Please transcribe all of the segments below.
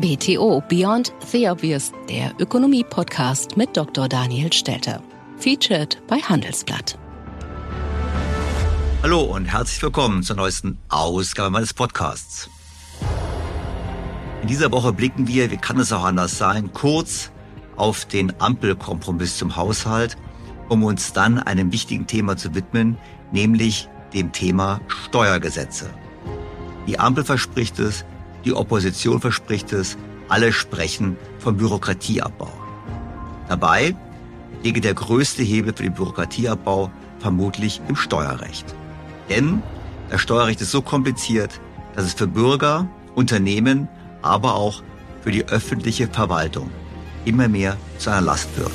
BTO Beyond the Obvious, der Ökonomie-Podcast mit Dr. Daniel Stelter. Featured bei Handelsblatt. Hallo und herzlich willkommen zur neuesten Ausgabe meines Podcasts. In dieser Woche blicken wir, wie kann es auch anders sein, kurz auf den Ampelkompromiss zum Haushalt, um uns dann einem wichtigen Thema zu widmen, nämlich dem Thema Steuergesetze. Die Ampel verspricht es, die Opposition verspricht es, alle sprechen vom Bürokratieabbau. Dabei liege der größte Hebel für den Bürokratieabbau vermutlich im Steuerrecht. Denn das Steuerrecht ist so kompliziert, dass es für Bürger, Unternehmen, aber auch für die öffentliche Verwaltung immer mehr zu einer Last wird.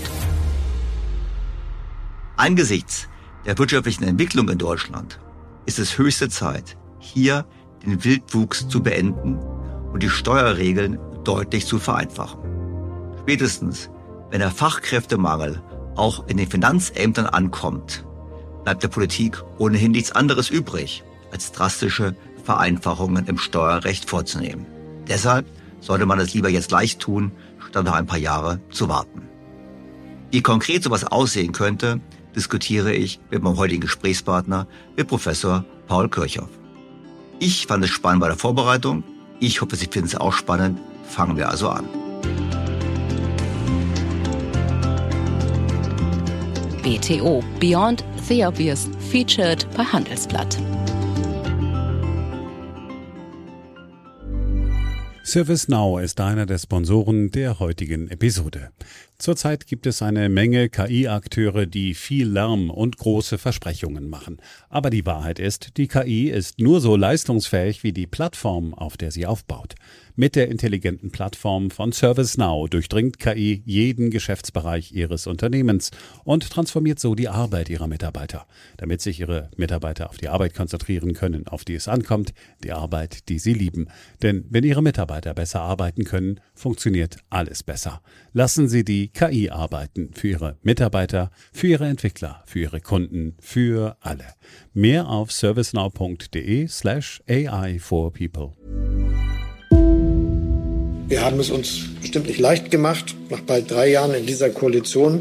Angesichts der wirtschaftlichen Entwicklung in Deutschland ist es höchste Zeit, hier den Wildwuchs zu beenden und die Steuerregeln deutlich zu vereinfachen. Spätestens, wenn der Fachkräftemangel auch in den Finanzämtern ankommt, bleibt der Politik ohnehin nichts anderes übrig, als drastische Vereinfachungen im Steuerrecht vorzunehmen. Deshalb sollte man es lieber jetzt gleich tun, statt noch ein paar Jahre zu warten. Wie konkret sowas aussehen könnte, diskutiere ich mit meinem heutigen Gesprächspartner, mit Professor Paul Kirchhoff. Ich fand es spannend bei der Vorbereitung. Ich hoffe, Sie finden es auch spannend. Fangen wir also an. BTO Beyond the Obvious, featured bei Handelsblatt. ServiceNow ist einer der Sponsoren der heutigen Episode. Zurzeit gibt es eine Menge KI-Akteure, die viel Lärm und große Versprechungen machen. Aber die Wahrheit ist, die KI ist nur so leistungsfähig wie die Plattform, auf der sie aufbaut. Mit der intelligenten Plattform von ServiceNow durchdringt KI jeden Geschäftsbereich Ihres Unternehmens und transformiert so die Arbeit Ihrer Mitarbeiter, damit sich Ihre Mitarbeiter auf die Arbeit konzentrieren können, auf die es ankommt, die Arbeit, die Sie lieben. Denn wenn Ihre Mitarbeiter besser arbeiten können, funktioniert alles besser. Lassen Sie die KI arbeiten für Ihre Mitarbeiter, für Ihre Entwickler, für Ihre Kunden, für alle. Mehr auf servicenow.de/AI for people. Wir haben es uns bestimmt nicht leicht gemacht, nach bald 3 Jahren in dieser Koalition,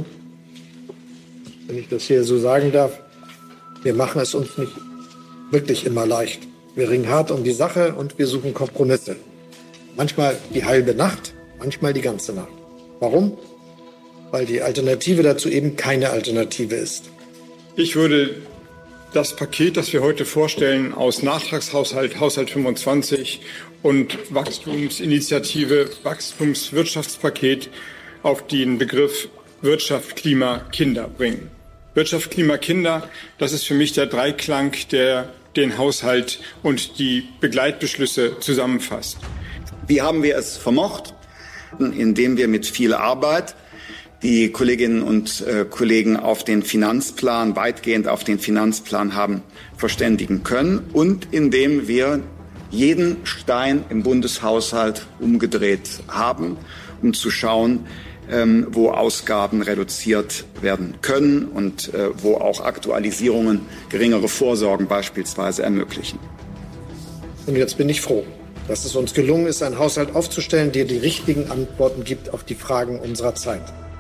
wenn ich das hier so sagen darf. Wir machen es uns nicht wirklich immer leicht. Wir ringen hart um die Sache und wir suchen Kompromisse. Manchmal die halbe Nacht, manchmal die ganze Nacht. Warum? Weil die Alternative dazu eben keine Alternative ist. Ich würde das Paket, das wir heute vorstellen, aus Nachtragshaushalt, Haushalt 25 und Wachstumsinitiative, Wachstumswirtschaftspaket auf den Begriff Wirtschaft, Klima, Kinder bringen. Wirtschaft, Klima, Kinder, das ist für mich der Dreiklang, der den Haushalt und die Begleitbeschlüsse zusammenfasst. Wie haben wir es vermocht? Indem wir mit viel Arbeit die Kolleginnen und Kollegen auf den Finanzplan, weitgehend auf den Finanzplan haben verständigen können und indem wir jeden Stein im Bundeshaushalt umgedreht haben, um zu schauen, wo Ausgaben reduziert werden können und wo auch Aktualisierungen, geringere Vorsorgen beispielsweise ermöglichen. Und jetzt bin ich froh, dass es uns gelungen ist, einen Haushalt aufzustellen, der die richtigen Antworten gibt auf die Fragen unserer Zeit.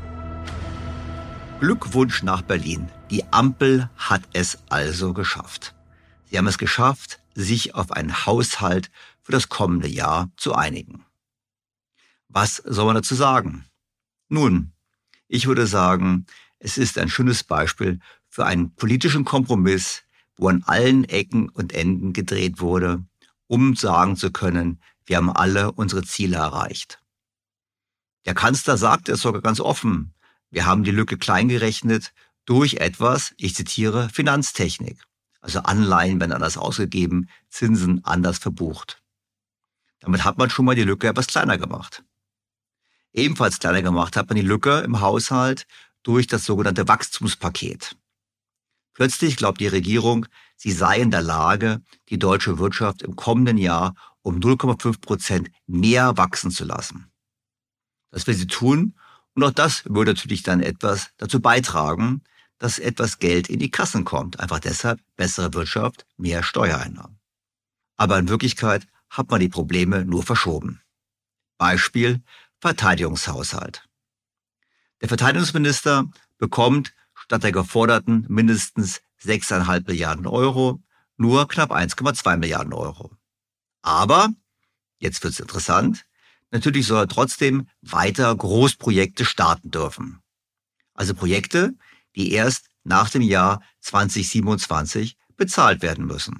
Glückwunsch nach Berlin. Die Ampel hat es also geschafft. Sie haben es geschafft, sich auf einen Haushalt für das kommende Jahr zu einigen. Was soll man dazu sagen? Nun, ich würde sagen, es ist ein schönes Beispiel für einen politischen Kompromiss, wo an allen Ecken und Enden gedreht wurde, um sagen zu können, wir haben alle unsere Ziele erreicht. Der Kanzler sagte es sogar ganz offen, wir haben die Lücke klein gerechnet durch etwas, ich zitiere, Finanztechnik. Also Anleihen werden anders ausgegeben, Zinsen anders verbucht. Damit hat man schon mal die Lücke etwas kleiner gemacht. Ebenfalls kleiner gemacht hat man die Lücke im Haushalt durch das sogenannte Wachstumspaket. Plötzlich glaubt die Regierung, sie sei in der Lage, die deutsche Wirtschaft im kommenden Jahr um 0,5% mehr wachsen zu lassen. Das will sie tun und auch das würde natürlich dann etwas dazu beitragen, dass etwas Geld in die Kassen kommt. Einfach deshalb bessere Wirtschaft, mehr Steuereinnahmen. Aber in Wirklichkeit hat man die Probleme nur verschoben. Beispiel Verteidigungshaushalt. Der Verteidigungsminister bekommt statt der geforderten mindestens 6,5 Milliarden Euro nur knapp 1,2 Milliarden Euro. Aber, jetzt wird's interessant, natürlich soll er trotzdem weiter Großprojekte starten dürfen. Also Projekte, die erst nach dem Jahr 2027 bezahlt werden müssen.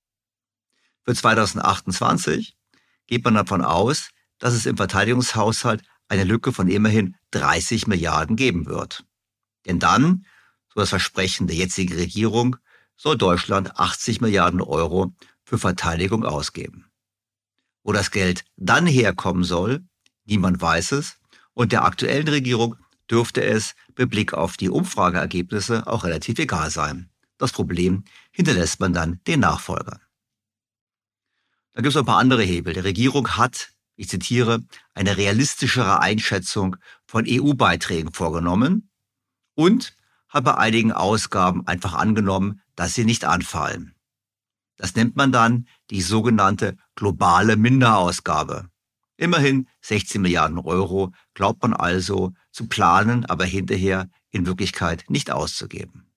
Für 2028 geht man davon aus, dass es im Verteidigungshaushalt eine Lücke von immerhin 30 Milliarden geben wird. Denn dann, so das Versprechen der jetzigen Regierung, soll Deutschland 80 Milliarden Euro für Verteidigung ausgeben. Wo das Geld dann herkommen soll, niemand weiß es, und der aktuellen Regierung dürfte es mit Blick auf die Umfrageergebnisse auch relativ egal sein. Das Problem hinterlässt man dann den Nachfolgern. Da gibt es noch ein paar andere Hebel. Die Regierung hat, ich zitiere, eine realistischere Einschätzung von EU-Beiträgen vorgenommen und hat bei einigen Ausgaben einfach angenommen, dass sie nicht anfallen. Das nennt man dann die sogenannte globale Minderausgabe. Immerhin 16 Milliarden Euro glaubt man also zu planen, aber hinterher in Wirklichkeit nicht auszugeben.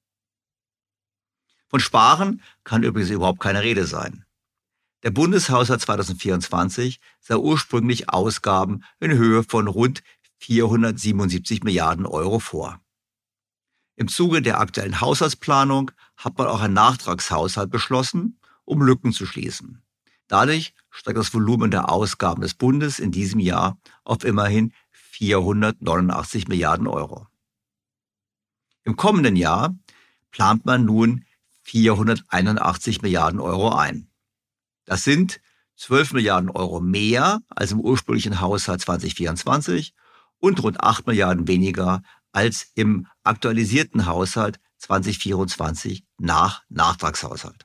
Von Sparen kann übrigens überhaupt keine Rede sein. Der Bundeshaushalt 2024 sah ursprünglich Ausgaben in Höhe von rund 477 Milliarden Euro vor. Im Zuge der aktuellen Haushaltsplanung hat man auch einen Nachtragshaushalt beschlossen, um Lücken zu schließen. Dadurch steigt das Volumen der Ausgaben des Bundes in diesem Jahr auf immerhin 489 Milliarden Euro. Im kommenden Jahr plant man nun 481 Milliarden Euro ein. Das sind 12 Milliarden Euro mehr als im ursprünglichen Haushalt 2024 und rund 8 Milliarden weniger als im aktualisierten Haushalt 2024 nach Nachtragshaushalt.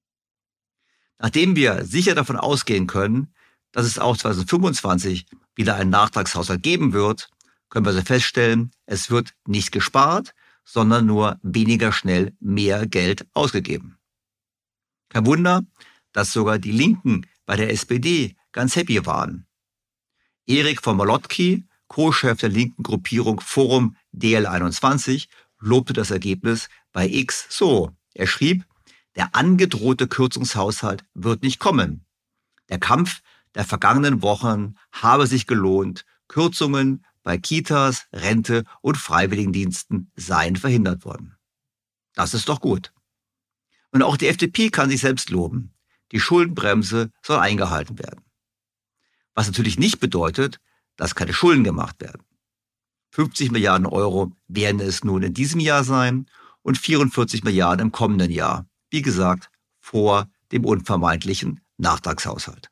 Nachdem wir sicher davon ausgehen können, dass es auch 2025 wieder einen Nachtragshaushalt geben wird, können wir also feststellen, es wird nicht gespart, sondern nur weniger schnell mehr Geld ausgegeben. Kein Wunder, dass sogar die Linken bei der SPD ganz happy waren. Erik von Malotki, Co-Chef der linken Gruppierung Forum DL21, lobte das Ergebnis bei X so. Er schrieb, der angedrohte Kürzungshaushalt wird nicht kommen. Der Kampf der vergangenen Wochen habe sich gelohnt. Kürzungen bei Kitas, Rente und Freiwilligendiensten seien verhindert worden. Das ist doch gut. Und auch die FDP kann sich selbst loben. Die Schuldenbremse soll eingehalten werden. Was natürlich nicht bedeutet, dass keine Schulden gemacht werden. 50 Milliarden Euro werden es nun in diesem Jahr sein und 44 Milliarden im kommenden Jahr. Wie gesagt, vor dem unvermeidlichen Nachtragshaushalt.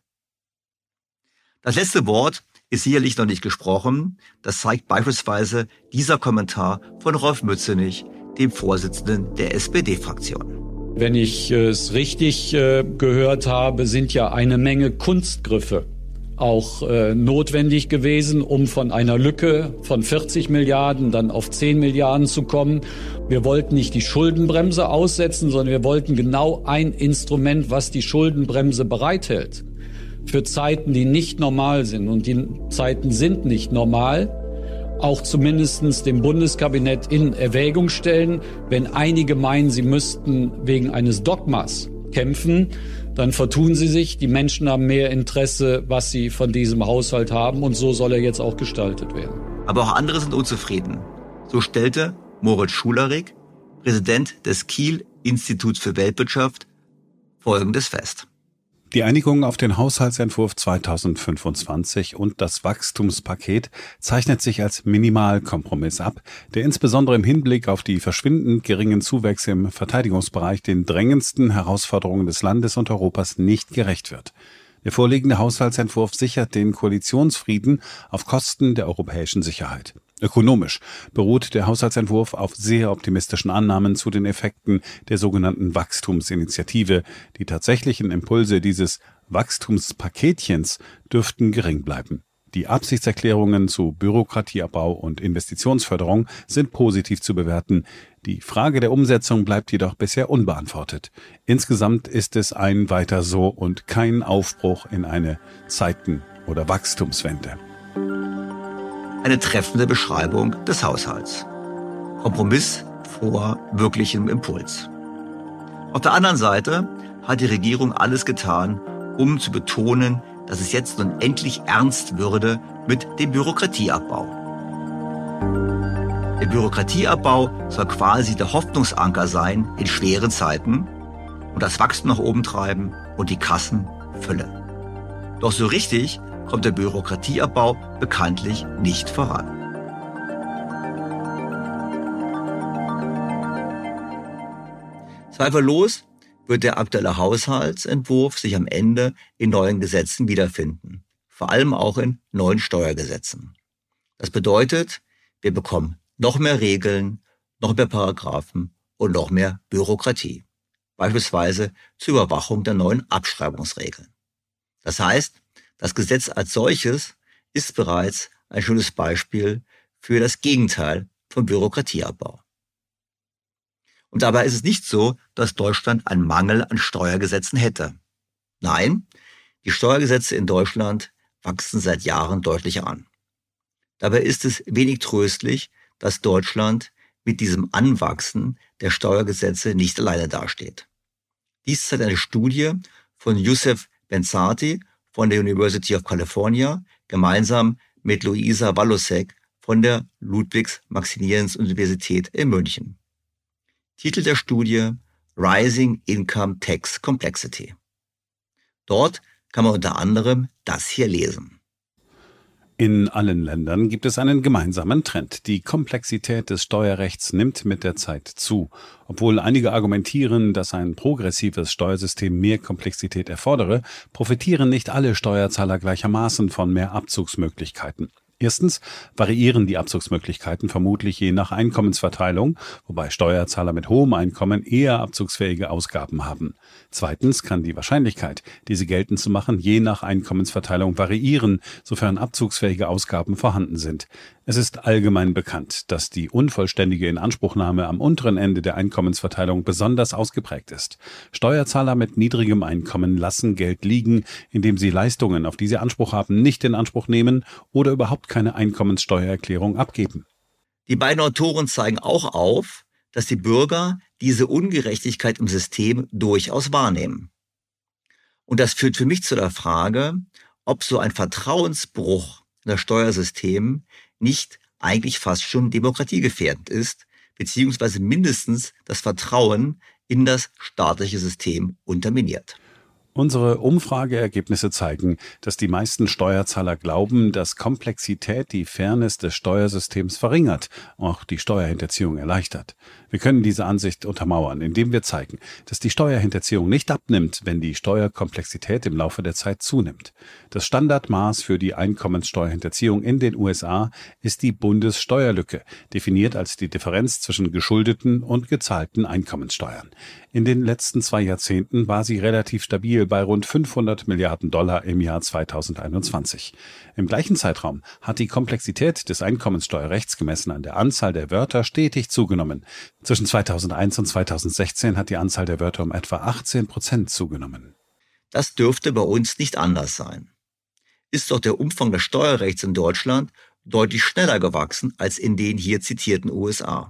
Das letzte Wort ist sicherlich noch nicht gesprochen. Das zeigt beispielsweise dieser Kommentar von Rolf Mützenich, dem Vorsitzenden der SPD-Fraktion. Wenn ich es richtig gehört habe, sind ja eine Menge Kunstgriffe auch notwendig gewesen, um von einer Lücke von 40 Milliarden dann auf 10 Milliarden zu kommen. Wir wollten nicht die Schuldenbremse aussetzen, sondern wir wollten genau ein Instrument, was die Schuldenbremse bereithält. Für Zeiten, die nicht normal sind. Und die Zeiten sind nicht normal. Auch zumindest dem Bundeskabinett in Erwägung stellen. Wenn einige meinen, sie müssten wegen eines Dogmas kämpfen, dann vertun sie sich. Die Menschen haben mehr Interesse, was sie von diesem Haushalt haben. Und so soll er jetzt auch gestaltet werden. Aber auch andere sind unzufrieden. So stellte Moritz Schularik, Präsident des Kiel-Instituts für Weltwirtschaft, Folgendes fest. Die Einigung auf den Haushaltsentwurf 2025 und das Wachstumspaket zeichnet sich als Minimalkompromiss ab, der insbesondere im Hinblick auf die verschwindend geringen Zuwächse im Verteidigungsbereich den drängendsten Herausforderungen des Landes und Europas nicht gerecht wird. Der vorliegende Haushaltsentwurf sichert den Koalitionsfrieden auf Kosten der europäischen Sicherheit. Ökonomisch beruht der Haushaltsentwurf auf sehr optimistischen Annahmen zu den Effekten der sogenannten Wachstumsinitiative. Die tatsächlichen Impulse dieses Wachstumspaketchens dürften gering bleiben. Die Absichtserklärungen zu Bürokratieabbau und Investitionsförderung sind positiv zu bewerten. Die Frage der Umsetzung bleibt jedoch bisher unbeantwortet. Insgesamt ist es ein Weiter so und kein Aufbruch in eine oder Wachstumswende. Eine treffende Beschreibung des Haushalts. Kompromiss vor wirklichem Impuls. Auf der anderen Seite hat die Regierung alles getan, um zu betonen, dass es jetzt nun endlich ernst würde mit dem Bürokratieabbau. Der Bürokratieabbau soll quasi der Hoffnungsanker sein in schweren Zeiten und das Wachstum nach oben treiben und die Kassen füllen. Doch so richtig kommt der Bürokratieabbau bekanntlich nicht voran. Zweifellos wird der aktuelle Haushaltsentwurf sich am Ende in neuen Gesetzen wiederfinden, vor allem auch in neuen Steuergesetzen. Das bedeutet, wir bekommen noch mehr Regeln, noch mehr Paragraphen und noch mehr Bürokratie, beispielsweise zur Überwachung der neuen Abschreibungsregeln. Das heißt, das Gesetz als solches ist bereits ein schönes Beispiel für das Gegenteil vom Bürokratieabbau. Und dabei ist es nicht so, dass Deutschland einen Mangel an Steuergesetzen hätte. Nein, die Steuergesetze in Deutschland wachsen seit Jahren deutlich an. Dabei ist es wenig tröstlich, dass Deutschland mit diesem Anwachsen der Steuergesetze nicht alleine dasteht. Dies zeigt eine Studie von Youssef Benzati von der University of California gemeinsam mit Luisa Walosek von der Ludwigs-Maximilians-Universität in München. Titel der Studie: Rising Income Tax Complexity. Dort kann man unter anderem das hier lesen. In allen Ländern gibt es einen gemeinsamen Trend. Die Komplexität des Steuerrechts nimmt mit der Zeit zu. Obwohl einige argumentieren, dass ein progressives Steuersystem mehr Komplexität erfordere, profitieren nicht alle Steuerzahler gleichermaßen von mehr Abzugsmöglichkeiten. Erstens variieren die Abzugsmöglichkeiten vermutlich je nach Einkommensverteilung, wobei Steuerzahler mit hohem Einkommen eher abzugsfähige Ausgaben haben. Zweitens kann die Wahrscheinlichkeit, diese geltend zu machen, je nach Einkommensverteilung variieren, sofern abzugsfähige Ausgaben vorhanden sind. Es ist allgemein bekannt, dass die unvollständige Inanspruchnahme am unteren Ende der Einkommensverteilung besonders ausgeprägt ist. Steuerzahler mit niedrigem Einkommen lassen Geld liegen, indem sie Leistungen, auf die sie Anspruch haben, nicht in Anspruch nehmen oder überhaupt keine Einkommenssteuererklärung abgeben. Die beiden Autoren zeigen auch auf, dass die Bürger diese Ungerechtigkeit im System durchaus wahrnehmen. Und das führt für mich zu der Frage, ob so ein Vertrauensbruch in das Steuersystem nicht eigentlich fast schon demokratiegefährdend ist, beziehungsweise mindestens das Vertrauen in das staatliche System unterminiert. Unsere Umfrageergebnisse zeigen, dass die meisten Steuerzahler glauben, dass Komplexität die Fairness des Steuersystems verringert, auch die Steuerhinterziehung erleichtert. Wir können diese Ansicht untermauern, indem wir zeigen, dass die Steuerhinterziehung nicht abnimmt, wenn die Steuerkomplexität im Laufe der Zeit zunimmt. Das Standardmaß für die Einkommenssteuerhinterziehung in den USA ist die Bundessteuerlücke, definiert als die Differenz zwischen geschuldeten und gezahlten Einkommenssteuern. In den letzten 2 Jahrzehnten war sie relativ stabil bei rund 500 Milliarden Dollar im Jahr 2021. Im gleichen Zeitraum hat die Komplexität des Einkommenssteuerrechts gemessen an der Anzahl der Wörter stetig zugenommen. Zwischen 2001 und 2016 hat die Anzahl der Wörter um etwa 18% zugenommen. Das dürfte bei uns nicht anders sein. Ist doch der Umfang des Steuerrechts in Deutschland deutlich schneller gewachsen als in den hier zitierten USA.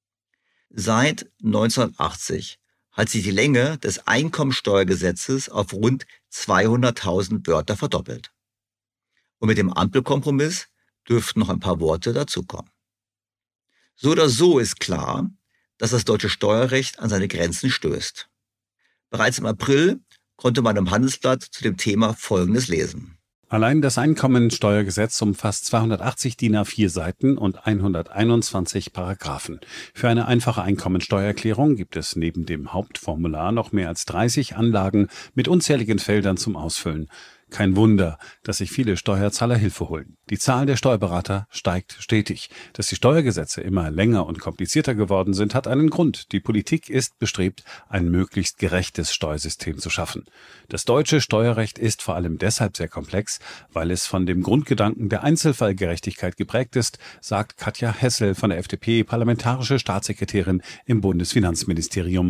Seit 1980 hat sich die Länge des Einkommensteuergesetzes auf rund 200.000 Wörter verdoppelt. Und mit dem Ampelkompromiss dürften noch ein paar Worte dazukommen. So oder so ist klar, dass das deutsche Steuerrecht an seine Grenzen stößt. Bereits im April konnte man im Handelsblatt zu dem Thema Folgendes lesen. Allein das Einkommensteuergesetz umfasst 280 DIN A4 Seiten und 121 Paragraphen. Für eine einfache Einkommensteuererklärung gibt es neben dem Hauptformular noch mehr als 30 Anlagen mit unzähligen Feldern zum Ausfüllen. Kein Wunder, dass sich viele Steuerzahler Hilfe holen. Die Zahl der Steuerberater steigt stetig. Dass die Steuergesetze immer länger und komplizierter geworden sind, hat einen Grund. Die Politik ist bestrebt, ein möglichst gerechtes Steuersystem zu schaffen. Das deutsche Steuerrecht ist vor allem deshalb sehr komplex, weil es von dem Grundgedanken der Einzelfallgerechtigkeit geprägt ist, sagt Katja Hessel von der FDP, parlamentarische Staatssekretärin im Bundesfinanzministerium.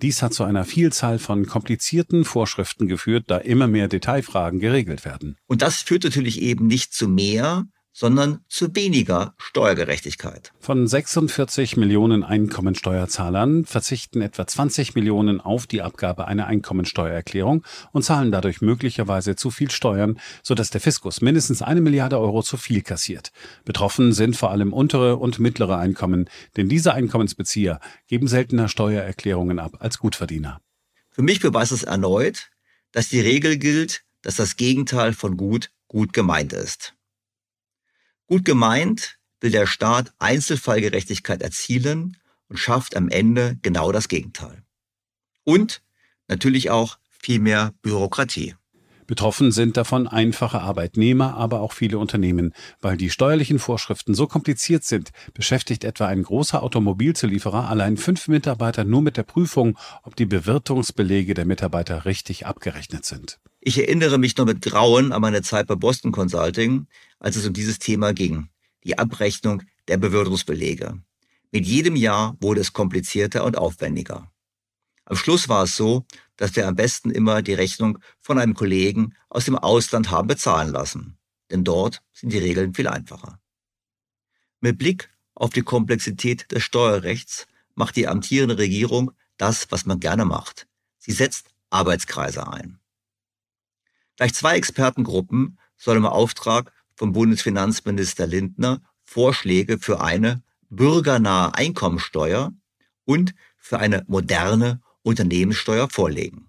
Dies hat zu einer Vielzahl von komplizierten Vorschriften geführt, da immer mehr Detailfragen geregelt werden. Und das führt natürlich eben nicht zu mehr, sondern zu weniger Steuergerechtigkeit. Von 46 Millionen Einkommensteuerzahlern verzichten etwa 20 Millionen auf die Abgabe einer Einkommensteuererklärung und zahlen dadurch möglicherweise zu viel Steuern, sodass der Fiskus mindestens 1 Milliarde Euro zu viel kassiert. Betroffen sind vor allem untere und mittlere Einkommen, denn diese Einkommensbezieher geben seltener Steuererklärungen ab als Gutverdiener. Für mich beweist es erneut, dass die Regel gilt, dass das Gegenteil von gut gemeint ist. Gut gemeint will der Staat Einzelfallgerechtigkeit erzielen und schafft am Ende genau das Gegenteil. Und natürlich auch viel mehr Bürokratie. Betroffen sind davon einfache Arbeitnehmer, aber auch viele Unternehmen. Weil die steuerlichen Vorschriften so kompliziert sind, beschäftigt etwa ein großer Automobilzulieferer allein 5 Mitarbeiter nur mit der Prüfung, ob die Bewirtungsbelege der Mitarbeiter richtig abgerechnet sind. Ich erinnere mich noch mit Grauen an meine Zeit bei Boston Consulting, als es um dieses Thema ging, die Abrechnung der Bewirtungsbelege. Mit jedem Jahr wurde es komplizierter und aufwendiger. Am Schluss war es so, dass wir am besten immer die Rechnung von einem Kollegen aus dem Ausland haben bezahlen lassen, denn dort sind die Regeln viel einfacher. Mit Blick auf die Komplexität des Steuerrechts macht die amtierende Regierung das, was man gerne macht. Sie setzt Arbeitskreise ein. Gleich 2 Expertengruppen sollen im Auftrag vom Bundesfinanzminister Lindner Vorschläge für eine bürgernahe Einkommensteuer und für eine moderne Unternehmenssteuer vorlegen.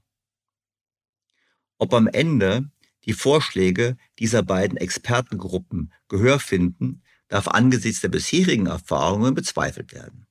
Ob am Ende die Vorschläge dieser beiden Expertengruppen Gehör finden, darf angesichts der bisherigen Erfahrungen bezweifelt werden.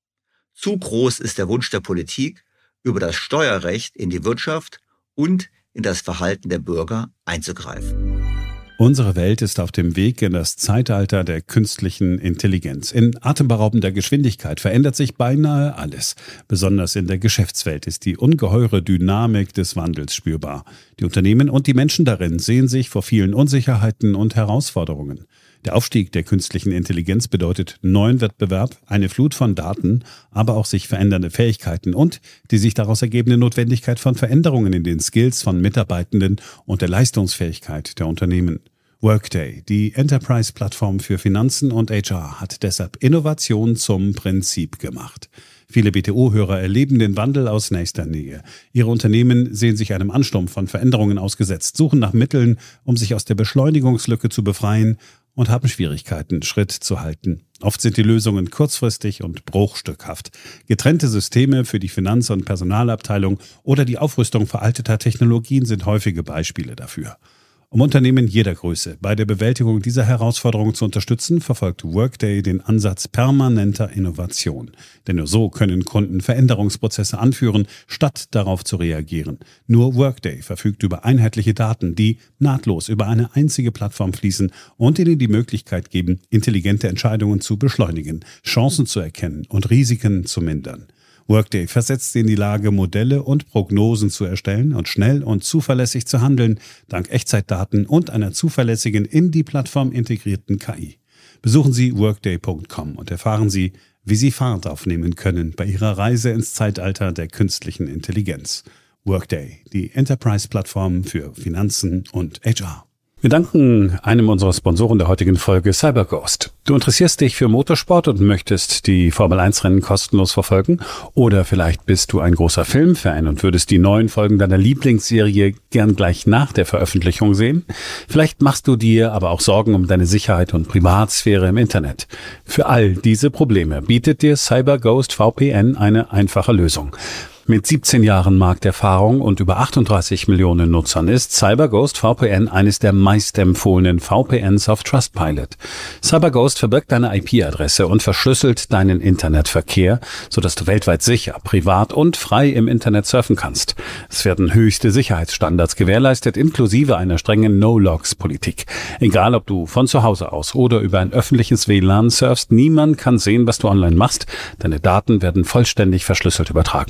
Zu groß ist der Wunsch der Politik, über das Steuerrecht in die Wirtschaft und in das Verhalten der Bürger einzugreifen. Unsere Welt ist auf dem Weg in das Zeitalter der künstlichen Intelligenz. In atemberaubender Geschwindigkeit verändert sich beinahe alles. Besonders in der Geschäftswelt ist die ungeheure Dynamik des Wandels spürbar. Die Unternehmen und die Menschen darin sehen sich vor vielen Unsicherheiten und Herausforderungen. Der Aufstieg der künstlichen Intelligenz bedeutet neuen Wettbewerb, eine Flut von Daten, aber auch sich verändernde Fähigkeiten und die sich daraus ergebende Notwendigkeit von Veränderungen in den Skills von Mitarbeitenden und der Leistungsfähigkeit der Unternehmen. Workday, die Enterprise-Plattform für Finanzen und HR, hat deshalb Innovation zum Prinzip gemacht. Viele BTO-Hörer erleben den Wandel aus nächster Nähe. Ihre Unternehmen sehen sich einem Ansturm von Veränderungen ausgesetzt, suchen nach Mitteln, um sich aus der Beschleunigungslücke zu befreien und haben Schwierigkeiten, Schritt zu halten. Oft sind die Lösungen kurzfristig und bruchstückhaft. Getrennte Systeme für die Finanz- und Personalabteilung oder die Aufrüstung veralteter Technologien sind häufige Beispiele dafür. Um Unternehmen jeder Größe bei der Bewältigung dieser Herausforderung zu unterstützen, verfolgt Workday den Ansatz permanenter Innovation. Denn nur so können Kunden Veränderungsprozesse anführen, statt darauf zu reagieren. Nur Workday verfügt über einheitliche Daten, die nahtlos über eine einzige Plattform fließen und ihnen die Möglichkeit geben, intelligente Entscheidungen zu beschleunigen, Chancen zu erkennen und Risiken zu mindern. Workday versetzt sie in die Lage, Modelle und Prognosen zu erstellen und schnell und zuverlässig zu handeln, dank Echtzeitdaten und einer zuverlässigen in die Plattform integrierten KI. Besuchen Sie workday.com und erfahren Sie, wie Sie Fahrt aufnehmen können bei Ihrer Reise ins Zeitalter der künstlichen Intelligenz. Workday, die Enterprise-Plattform für Finanzen und HR. Wir danken einem unserer Sponsoren der heutigen Folge, CyberGhost. Du interessierst dich für Motorsport und möchtest die Formel-1-Rennen kostenlos verfolgen? Oder vielleicht bist du ein großer Filmfan und würdest die neuen Folgen deiner Lieblingsserie gern gleich nach der Veröffentlichung sehen? Vielleicht machst du dir aber auch Sorgen um deine Sicherheit und Privatsphäre im Internet. Für all diese Probleme bietet dir CyberGhost VPN eine einfache Lösung. Mit 17 Jahren Markterfahrung und über 38 Millionen Nutzern ist CyberGhost VPN eines der meistempfohlenen VPNs auf Trustpilot. CyberGhost verbirgt deine IP-Adresse und verschlüsselt deinen Internetverkehr, sodass du weltweit sicher, privat und frei im Internet surfen kannst. Es werden höchste Sicherheitsstandards gewährleistet, inklusive einer strengen No-Logs-Politik. Egal, ob du von zu Hause aus oder über ein öffentliches WLAN surfst, niemand kann sehen, was du online machst. Deine Daten werden vollständig verschlüsselt übertragen.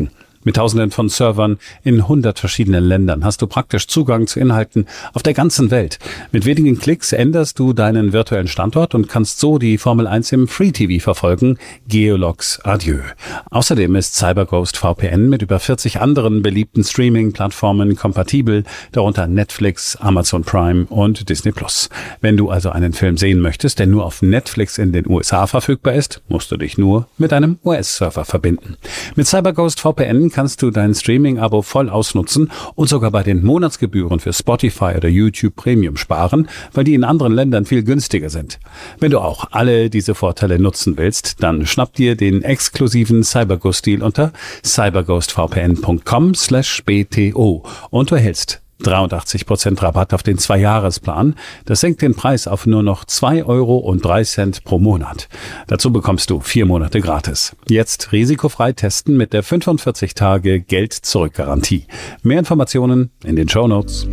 Mit Tausenden von Servern in 100 verschiedenen Ländern hast du praktisch Zugang zu Inhalten auf der ganzen Welt. Mit wenigen Klicks änderst du deinen virtuellen Standort und kannst so die Formel 1 im Free TV verfolgen. Geologs adieu. Außerdem ist CyberGhost VPN mit über 40 anderen beliebten Streaming-Plattformen kompatibel, darunter Netflix, Amazon Prime und Disney+. Wenn du also einen Film sehen möchtest, der nur auf Netflix in den USA verfügbar ist, musst du dich nur mit einem US-Server verbinden. Mit CyberGhost VPN kannst du dein Streaming-Abo voll ausnutzen und sogar bei den Monatsgebühren für Spotify oder YouTube Premium sparen, weil die in anderen Ländern viel günstiger sind. Wenn du auch alle diese Vorteile nutzen willst, dann schnapp dir den exklusiven CyberGhost-Deal unter cyberghostvpn.com/bto und du erhältst 83% Rabatt auf den 2-Jahresplan. Das senkt den Preis auf nur noch 2,03 € pro Monat. Dazu bekommst du 4 Monate gratis. Jetzt risikofrei testen mit der 45-Tage-Geld-Zurück-Garantie. Mehr Informationen in den Shownotes.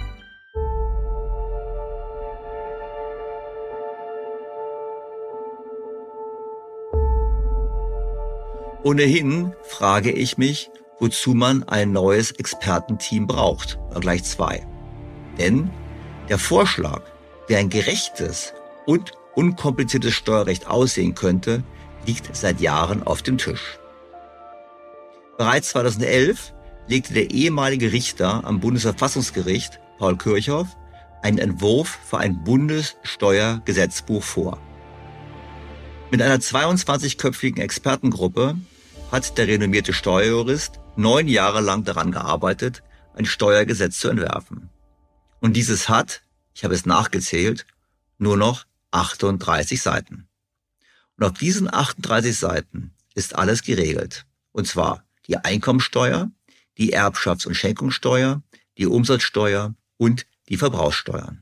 Ohnehin frage ich mich, wozu man ein neues Expertenteam braucht, oder gleich 2. Denn der Vorschlag, wie ein gerechtes und unkompliziertes Steuerrecht aussehen könnte, liegt seit Jahren auf dem Tisch. Bereits 2011 legte der ehemalige Richter am Bundesverfassungsgericht, Paul Kirchhoff, einen Entwurf für ein Bundessteuergesetzbuch vor. Mit einer 22-köpfigen Expertengruppe hat der renommierte Steuerjurist 9 Jahre lang daran gearbeitet, ein Steuergesetz zu entwerfen. Und dieses hat, ich habe es nachgezählt, nur noch 38 Seiten. Und auf diesen 38 Seiten ist alles geregelt. Und zwar die Einkommensteuer, die Erbschafts- und Schenkungssteuer, die Umsatzsteuer und die Verbrauchssteuern.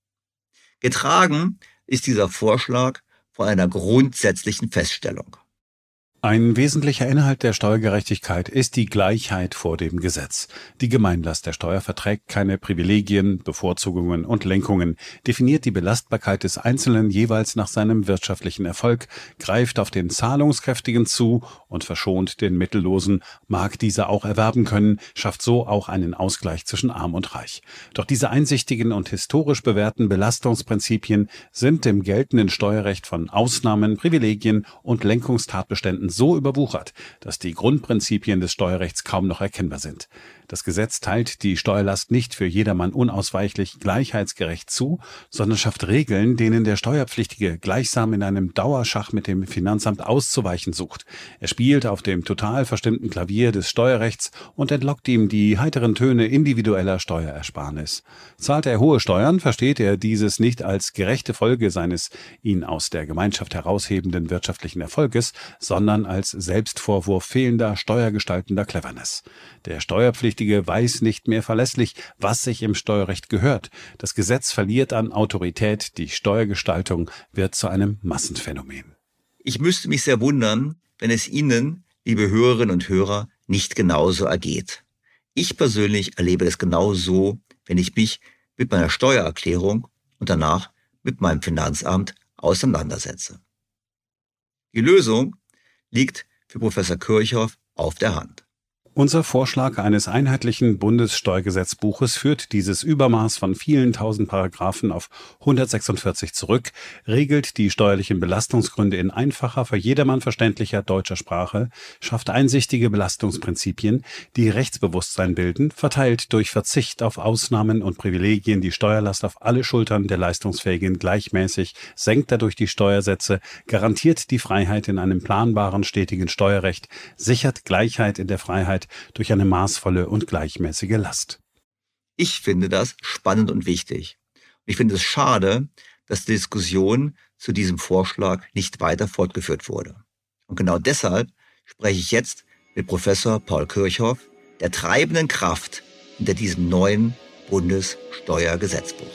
Getragen ist dieser Vorschlag von einer grundsätzlichen Feststellung. Ein wesentlicher Inhalt der Steuergerechtigkeit ist die Gleichheit vor dem Gesetz. Die Gemeinlast der Steuer verträgt keine Privilegien, Bevorzugungen und Lenkungen, definiert die Belastbarkeit des Einzelnen jeweils nach seinem wirtschaftlichen Erfolg, greift auf den Zahlungskräftigen zu und verschont den Mittellosen, mag dieser auch erwerben können, schafft so auch einen Ausgleich zwischen Arm und Reich. Doch diese einsichtigen und historisch bewährten Belastungsprinzipien sind im geltenden Steuerrecht von Ausnahmen, Privilegien und Lenkungstatbeständen so überwuchert, dass die Grundprinzipien des Steuerrechts kaum noch erkennbar sind. Das Gesetz teilt die Steuerlast nicht für jedermann unausweichlich gleichheitsgerecht zu, sondern schafft Regeln, denen der Steuerpflichtige gleichsam in einem Dauerschach mit dem Finanzamt auszuweichen sucht. Er spielt auf dem total verstimmten Klavier des Steuerrechts und entlockt ihm die heiteren Töne individueller Steuerersparnis. Zahlt er hohe Steuern, versteht er dieses nicht als gerechte Folge seines ihn aus der Gemeinschaft heraushebenden wirtschaftlichen Erfolges, sondern als Selbstvorwurf fehlender steuergestaltender Cleverness. Der Steuerpflichtige weiß nicht mehr verlässlich, was sich im Steuerrecht gehört. Das Gesetz verliert an Autorität, die Steuergestaltung wird zu einem Massenphänomen. Ich müsste mich sehr wundern, wenn es Ihnen, liebe Hörerinnen und Hörer, nicht genauso ergeht. Ich persönlich erlebe es genau so, wenn ich mich mit meiner Steuererklärung und danach mit meinem Finanzamt auseinandersetze. Die Lösung liegt für Professor Kirchhoff auf der Hand. Unser Vorschlag eines einheitlichen Bundessteuergesetzbuches führt dieses Übermaß von vielen tausend Paragraphen auf 146 zurück, regelt die steuerlichen Belastungsgründe in einfacher, für jedermann verständlicher deutscher Sprache, schafft einsichtige Belastungsprinzipien, die Rechtsbewusstsein bilden, verteilt durch Verzicht auf Ausnahmen und Privilegien die Steuerlast auf alle Schultern der Leistungsfähigen gleichmäßig, senkt dadurch die Steuersätze, garantiert die Freiheit in einem planbaren, stetigen Steuerrecht, sichert Gleichheit in der Freiheit durch eine maßvolle und gleichmäßige Last. Ich finde das spannend und wichtig. Und ich finde es schade, dass die Diskussion zu diesem Vorschlag nicht weiter fortgeführt wurde. Und genau deshalb spreche ich jetzt mit Professor Paul Kirchhoff, der treibenden Kraft hinter diesem neuen Bundessteuergesetzbuch.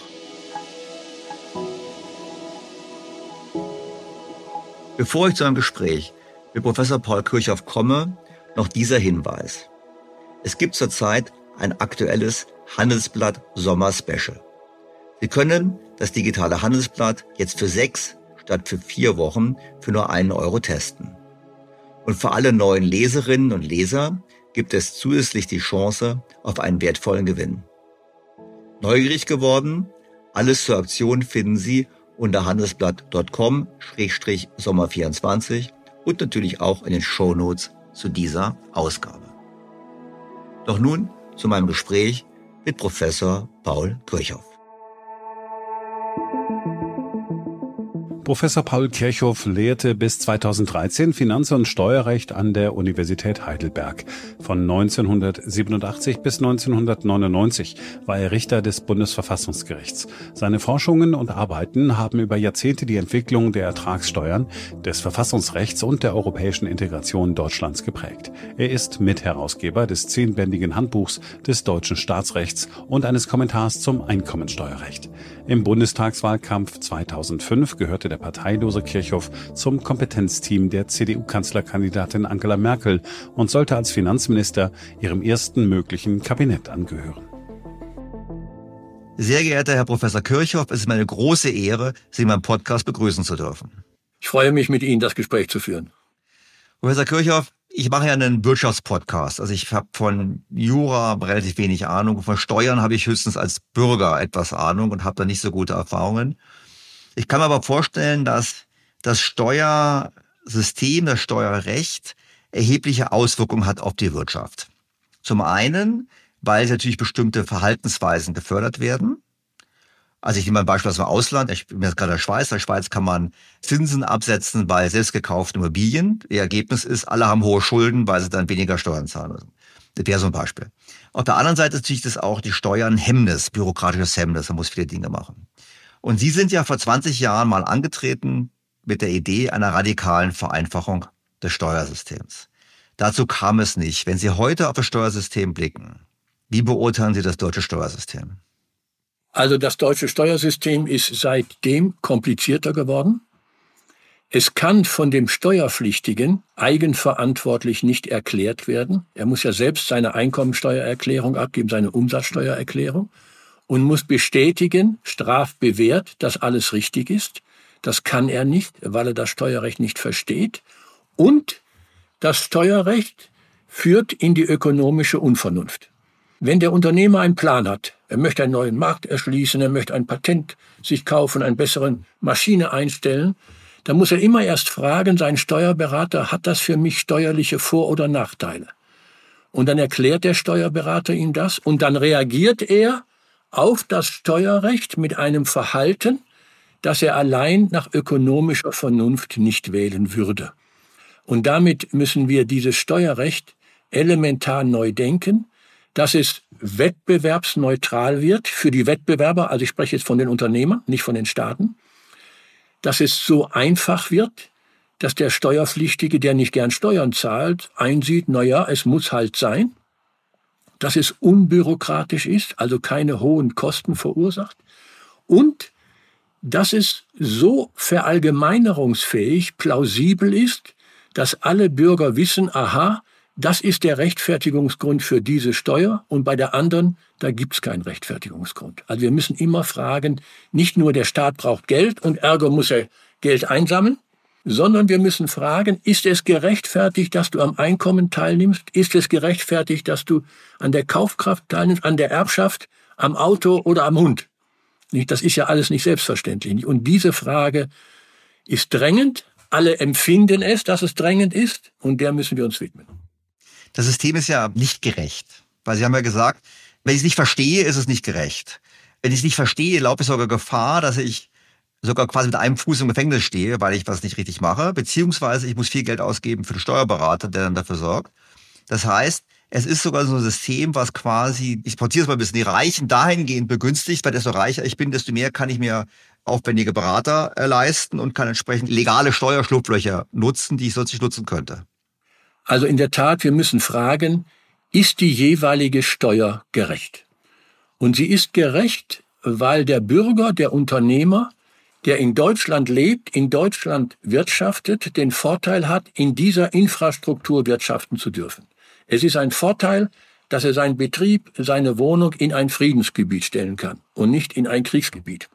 Bevor ich zu einem Gespräch mit Professor Paul Kirchhoff komme, noch dieser Hinweis. Es gibt zurzeit ein aktuelles Handelsblatt Sommer-Special. Sie können das digitale Handelsblatt jetzt für 6 statt für 4 Wochen für nur 1 € testen. Und für alle neuen Leserinnen und Leser gibt es zusätzlich die Chance auf einen wertvollen Gewinn. Neugierig geworden? Alles zur Aktion finden Sie unter handelsblatt.com/Sommer24 und natürlich auch in den Shownotes zu dieser Ausgabe. Doch nun zu meinem Gespräch mit Professor Paul Kirchhoff. Professor Paul Kirchhoff lehrte bis 2013 Finanz- und Steuerrecht an der Universität Heidelberg. Von 1987 bis 1999 war er Richter des Bundesverfassungsgerichts. Seine Forschungen und Arbeiten haben über Jahrzehnte die Entwicklung der Ertragssteuern, des Verfassungsrechts und der europäischen Integration Deutschlands geprägt. Er ist Mitherausgeber des 10-bändigen Handbuchs des deutschen Staatsrechts und eines Kommentars zum Einkommensteuerrecht. Im Bundestagswahlkampf 2005 gehörte der parteilose Kirchhoff zum Kompetenzteam der CDU-Kanzlerkandidatin Angela Merkel und sollte als Finanzminister ihrem ersten möglichen Kabinett angehören. Sehr geehrter Herr Professor Kirchhoff, es ist mir eine große Ehre, Sie in meinem Podcast begrüßen zu dürfen. Ich freue mich, mit Ihnen das Gespräch zu führen. Professor Kirchhoff, ich mache ja einen Wirtschaftspodcast. Also ich habe von Jura relativ wenig Ahnung. Von Steuern habe ich höchstens als Bürger etwas Ahnung und habe da nicht so gute Erfahrungen. Ich kann mir aber vorstellen, dass das Steuersystem, das Steuerrecht erhebliche Auswirkungen hat auf die Wirtschaft. Zum einen, weil natürlich bestimmte Verhaltensweisen gefördert werden. Also ich nehme mal ein Beispiel aus dem Ausland. Ich bin jetzt gerade in der Schweiz. In der Schweiz kann man Zinsen absetzen bei selbst gekauften Immobilien. Ihr Ergebnis ist, alle haben hohe Schulden, weil sie dann weniger Steuern zahlen müssen. Das wäre so ein Beispiel. Auf der anderen Seite ist natürlich das auch die Steuern Hemmnis, bürokratisches Hemmnis. Man muss viele Dinge machen. Und Sie sind ja vor 20 Jahren mal angetreten mit der Idee einer radikalen Vereinfachung des Steuersystems. Dazu kam es nicht. Wenn Sie heute auf das Steuersystem blicken, wie beurteilen Sie das deutsche Steuersystem? Also das deutsche Steuersystem ist seitdem komplizierter geworden. Es kann von dem Steuerpflichtigen eigenverantwortlich nicht erklärt werden. Er muss ja selbst seine Einkommensteuererklärung abgeben, seine Umsatzsteuererklärung. Und muss bestätigen, strafbewehrt, dass alles richtig ist. Das kann er nicht, weil er das Steuerrecht nicht versteht. Und das Steuerrecht führt in die ökonomische Unvernunft. Wenn der Unternehmer einen Plan hat, er möchte einen neuen Markt erschließen, er möchte ein Patent sich kaufen, eine bessere Maschine einstellen, dann muss er immer erst fragen, sein Steuerberater, hat das für mich steuerliche Vor- oder Nachteile? Und dann erklärt der Steuerberater ihm das und dann reagiert er auf das Steuerrecht mit einem Verhalten, das er allein nach ökonomischer Vernunft nicht wählen würde. Und damit müssen wir dieses Steuerrecht elementar neu denken, dass es wettbewerbsneutral wird für die Wettbewerber, also ich spreche jetzt von den Unternehmern, nicht von den Staaten, dass es so einfach wird, dass der Steuerpflichtige, der nicht gern Steuern zahlt, einsieht, naja, es muss halt sein, dass es unbürokratisch ist, also keine hohen Kosten verursacht und dass es so verallgemeinerungsfähig, plausibel ist, dass alle Bürger wissen, aha, das ist der Rechtfertigungsgrund für diese Steuer und bei der anderen, da gibt's keinen Rechtfertigungsgrund. Also wir müssen immer fragen, nicht nur der Staat braucht Geld und ergo muss er Geld einsammeln, sondern wir müssen fragen, ist es gerechtfertigt, dass du am Einkommen teilnimmst? Ist es gerechtfertigt, dass du an der Kaufkraft teilnimmst, an der Erbschaft, am Auto oder am Hund? Das ist ja alles nicht selbstverständlich. Und diese Frage ist drängend. Alle empfinden es, dass es drängend ist. Und der müssen wir uns widmen. Das System ist ja nicht gerecht. Weil Sie haben ja gesagt, wenn ich es nicht verstehe, ist es nicht gerecht. Wenn ich es nicht verstehe, laufe ich sogar Gefahr, dass ich sogar quasi mit einem Fuß im Gefängnis stehe, weil ich was nicht richtig mache, beziehungsweise ich muss viel Geld ausgeben für den Steuerberater, der dann dafür sorgt. Das heißt, es ist sogar so ein System, was quasi, ich portiere es mal ein bisschen, die Reichen dahingehend begünstigt, weil desto reicher ich bin, desto mehr kann ich mir aufwendige Berater leisten und kann entsprechend legale Steuerschlupflöcher nutzen, die ich sonst nicht nutzen könnte. Also in der Tat, wir müssen fragen, ist die jeweilige Steuer gerecht? Und sie ist gerecht, weil der Bürger, der Unternehmer, der in Deutschland lebt, in Deutschland wirtschaftet, den Vorteil hat, in dieser Infrastruktur wirtschaften zu dürfen. Es ist ein Vorteil, dass er seinen Betrieb, seine Wohnung in ein Friedensgebiet stellen kann und nicht in ein Kriegsgebiet.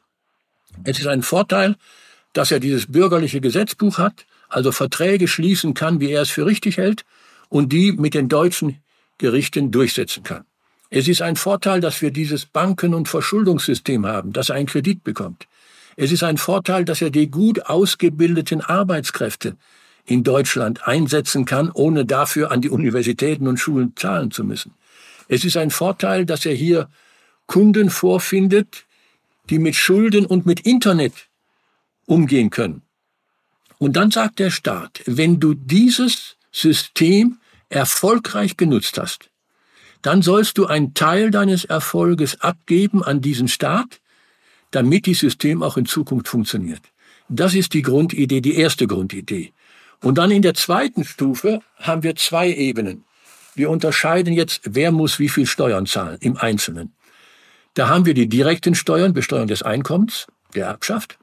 Es ist ein Vorteil, dass er dieses bürgerliche Gesetzbuch hat, also Verträge schließen kann, wie er es für richtig hält, und die mit den Deutschen Gerichten durchsetzen kann. Es ist ein Vorteil, dass wir dieses Banken- und Verschuldungssystem haben, dass er einen Kredit bekommt. Es ist ein Vorteil, dass er die gut ausgebildeten Arbeitskräfte in Deutschland einsetzen kann, ohne dafür an die Universitäten und Schulen zahlen zu müssen. Es ist ein Vorteil, dass er hier Kunden vorfindet, die mit Schulden und mit Internet umgehen können. Und dann sagt der Staat, wenn du dieses System erfolgreich genutzt hast, dann sollst du einen Teil deines Erfolges abgeben an diesen Staat, damit dieses System auch in Zukunft funktioniert. Das ist die Grundidee, die erste Grundidee. Und dann in der zweiten Stufe haben wir 2 Ebenen. Wir unterscheiden jetzt, wer muss wie viel Steuern zahlen im Einzelnen. Da haben wir die direkten Steuern, Besteuerung des Einkommens, der Erbschaft.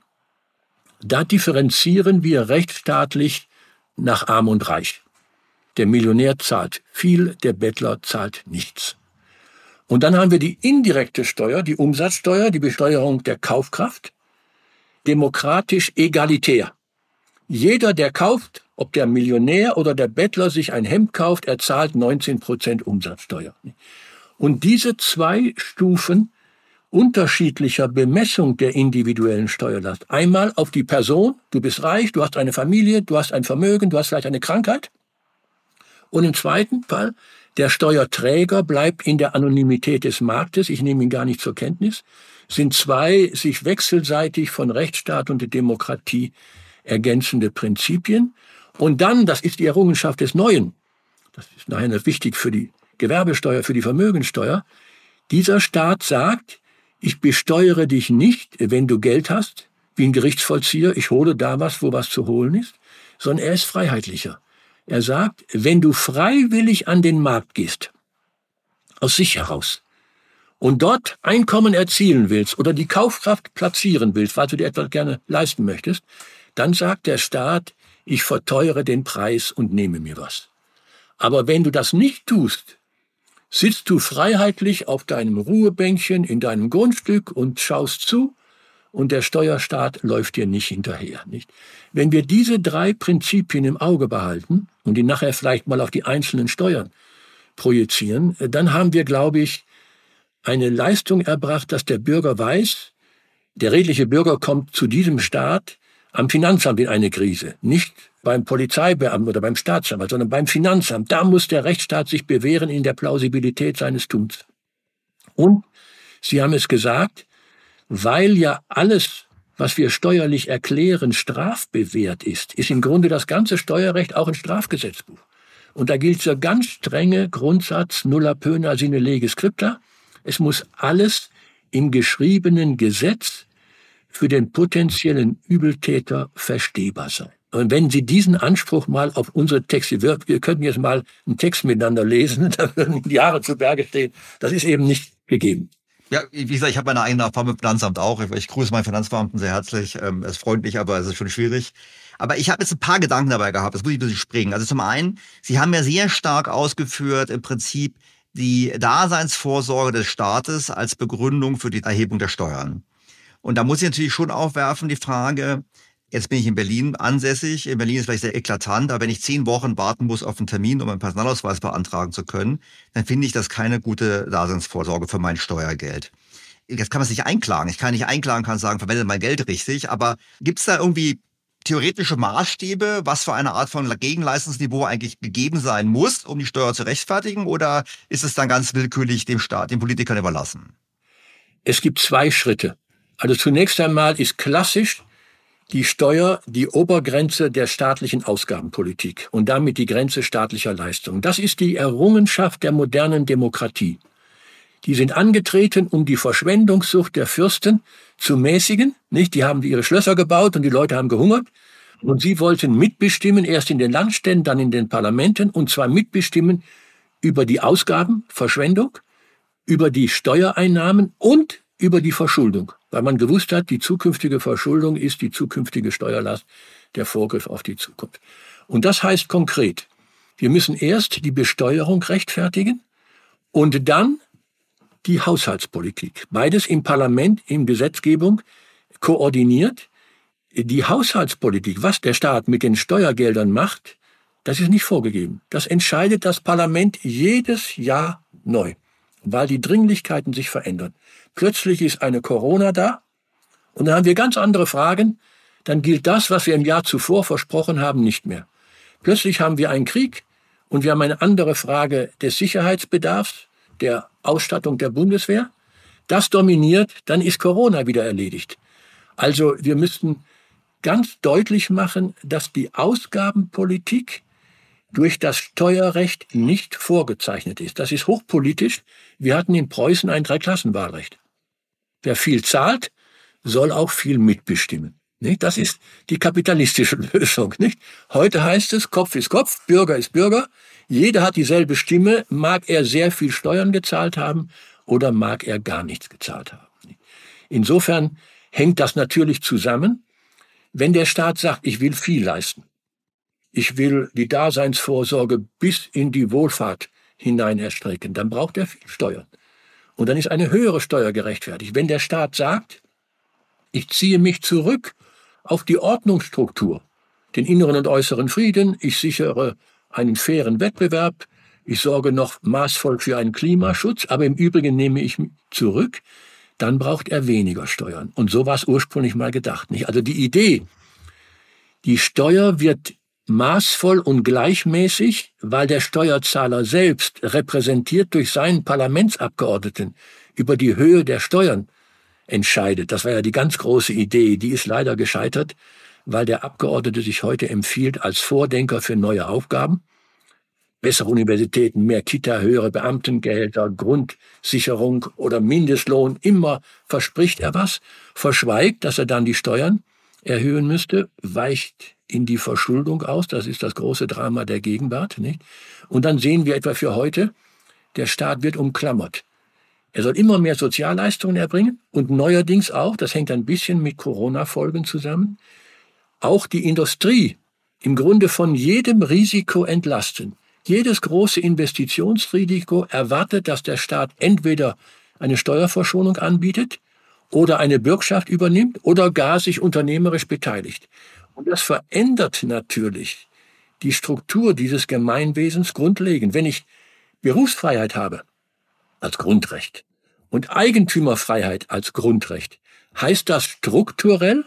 Da differenzieren wir rechtsstaatlich nach Arm und Reich. Der Millionär zahlt viel, der Bettler zahlt nichts. Und dann haben wir die indirekte Steuer, die Umsatzsteuer, die Besteuerung der Kaufkraft, demokratisch egalitär. Jeder, der kauft, ob der Millionär oder der Bettler sich ein Hemd kauft, er zahlt 19% Umsatzsteuer. Und diese 2 Stufen unterschiedlicher Bemessung der individuellen Steuerlast. Einmal auf die Person, du bist reich, du hast eine Familie, du hast ein Vermögen, du hast vielleicht eine Krankheit. Und im zweiten Fall, der Steuerträger bleibt in der Anonymität des Marktes, ich nehme ihn gar nicht zur Kenntnis, sind 2 sich wechselseitig von Rechtsstaat und der Demokratie ergänzende Prinzipien. Und dann, das ist die Errungenschaft des Neuen, das ist nachher wichtig für die Gewerbesteuer, für die Vermögensteuer, dieser Staat sagt, ich besteuere dich nicht, wenn du Geld hast, wie ein Gerichtsvollzieher, ich hole da was, wo was zu holen ist, sondern er ist freiheitlicher. Er sagt, wenn du freiwillig an den Markt gehst, aus sich heraus, und dort Einkommen erzielen willst oder die Kaufkraft platzieren willst, weil du dir etwas gerne leisten möchtest, dann sagt der Staat, ich verteuere den Preis und nehme mir was. Aber wenn du das nicht tust, sitzt du freiheitlich auf deinem Ruhebänkchen in deinem Grundstück und schaust zu und der Steuerstaat läuft dir nicht hinterher. Nicht? Wenn wir diese 3 Prinzipien im Auge behalten und die nachher vielleicht mal auf die einzelnen Steuern projizieren, dann haben wir, glaube ich, eine Leistung erbracht, dass der Bürger weiß, der redliche Bürger kommt zu diesem Staat am Finanzamt in eine Krise, nicht beim Polizeibeamten oder beim Staatsanwalt, sondern beim Finanzamt. Da muss der Rechtsstaat sich bewähren in der Plausibilität seines Tuns. Und Sie haben es gesagt, weil ja alles, was wir steuerlich erklären, strafbewehrt ist im Grunde das ganze Steuerrecht auch ein Strafgesetzbuch. Und da gilt der ganz strenge Grundsatz nulla pöna sine lege scripta. Es muss alles im geschriebenen Gesetz für den potenziellen Übeltäter verstehbar sein. Und wenn Sie diesen Anspruch mal auf unsere Texte, wir könnten jetzt mal einen Text miteinander lesen, da würden die Jahre zu Berge stehen. Das ist eben nicht gegeben. Ja, wie gesagt, ich habe meine eigene Erfahrung im Finanzamt auch. Ich grüße meinen Finanzbeamten sehr herzlich. Er ist freundlich, aber es ist schon schwierig. Aber ich habe jetzt ein paar Gedanken dabei gehabt. Das muss ich ein bisschen springen. Also zum einen, Sie haben ja sehr stark ausgeführt, im Prinzip die Daseinsvorsorge des Staates als Begründung für die Erhebung der Steuern. Und da muss ich natürlich schon aufwerfen, die Frage, jetzt bin ich in Berlin ansässig. In Berlin ist vielleicht sehr eklatant, aber wenn ich 10 Wochen warten muss auf einen Termin, um einen Personalausweis beantragen zu können, dann finde ich das keine gute Daseinsvorsorge für mein Steuergeld. Jetzt kann man sich einklagen. Ich kann nicht einklagen, kann sagen, verwende mein Geld richtig. Aber gibt es da irgendwie theoretische Maßstäbe, was für eine Art von Gegenleistungsniveau eigentlich gegeben sein muss, um die Steuer zu rechtfertigen? Oder ist es dann ganz willkürlich dem Staat, den Politikern überlassen? Es gibt 2 Schritte. Also zunächst einmal ist klassisch die Steuer die Obergrenze der staatlichen Ausgabenpolitik und damit die Grenze staatlicher Leistungen. Das ist die Errungenschaft der modernen Demokratie. Die sind angetreten, um die Verschwendungssucht der Fürsten zu mäßigen. Nicht? Die haben ihre Schlösser gebaut und die Leute haben gehungert. Und sie wollten mitbestimmen, erst in den Landständen, dann in den Parlamenten, und zwar mitbestimmen über die Ausgaben, Verschwendung, über die Steuereinnahmen und über die Verschuldung. Weil man gewusst hat, die zukünftige Verschuldung ist die zukünftige Steuerlast, der Vorgriff auf die Zukunft. Und das heißt konkret, wir müssen erst die Besteuerung rechtfertigen und dann die Haushaltspolitik. Beides im Parlament, in Gesetzgebung koordiniert. Die Haushaltspolitik, was der Staat mit den Steuergeldern macht, Das ist nicht vorgegeben. Das entscheidet das Parlament jedes Jahr neu, weil die Dringlichkeiten sich verändern. Plötzlich ist eine Corona da und dann haben wir ganz andere Fragen. Dann gilt das, was wir im Jahr zuvor versprochen haben, nicht mehr. Plötzlich haben wir einen Krieg und wir haben eine andere Frage des Sicherheitsbedarfs, der Ausstattung der Bundeswehr. Das dominiert, dann ist Corona wieder erledigt. Also wir müssten ganz deutlich machen, dass die Ausgabenpolitik durch das Steuerrecht nicht vorgezeichnet ist. Das ist hochpolitisch. Wir hatten in Preußen ein Dreiklassenwahlrecht. Wer viel zahlt, soll auch viel mitbestimmen. Nicht? Das ist die kapitalistische Lösung. Nicht? Heute heißt es, Kopf ist Kopf, Bürger ist Bürger. Jeder hat dieselbe Stimme, mag er sehr viel Steuern gezahlt haben oder mag er gar nichts gezahlt haben. Insofern hängt das natürlich zusammen. Wenn der Staat sagt, ich will viel leisten, ich will die Daseinsvorsorge bis in die Wohlfahrt hinein erstrecken, dann braucht er viel Steuern. Und dann ist eine höhere Steuer gerechtfertigt. Wenn der Staat sagt, ich ziehe mich zurück auf die Ordnungsstruktur, den inneren und äußeren Frieden, ich sichere einen fairen Wettbewerb, ich sorge noch maßvoll für einen Klimaschutz, aber im Übrigen nehme ich mich zurück, dann braucht er weniger Steuern. Und so war es ursprünglich mal gedacht. Nicht? Also die Idee, die Steuer wird maßvoll und gleichmäßig, weil der Steuerzahler selbst, repräsentiert durch seinen Parlamentsabgeordneten, über die Höhe der Steuern entscheidet. Das war ja die ganz große Idee. Die ist leider gescheitert, weil der Abgeordnete sich heute empfiehlt als Vordenker für neue Aufgaben. Bessere Universitäten, mehr Kita, höhere Beamtengehälter, Grundsicherung oder Mindestlohn. Immer verspricht er was, verschweigt, dass er dann die Steuern erhöhen müsste, weicht in die Verschuldung aus. Das ist das große Drama der Gegenwart. Nicht? Und dann sehen wir etwa für heute, der Staat wird umklammert. Er soll immer mehr Sozialleistungen erbringen und neuerdings auch, das hängt ein bisschen mit Corona-Folgen zusammen, auch die Industrie im Grunde von jedem Risiko entlasten. Jedes große Investitionsrisiko erwartet, dass der Staat entweder eine Steuerverschonung anbietet oder eine Bürgschaft übernimmt oder gar sich unternehmerisch beteiligt. Und das verändert natürlich die Struktur dieses Gemeinwesens grundlegend. Wenn ich Berufsfreiheit habe, als Grundrecht und Eigentümerfreiheit als Grundrecht, heißt das strukturell,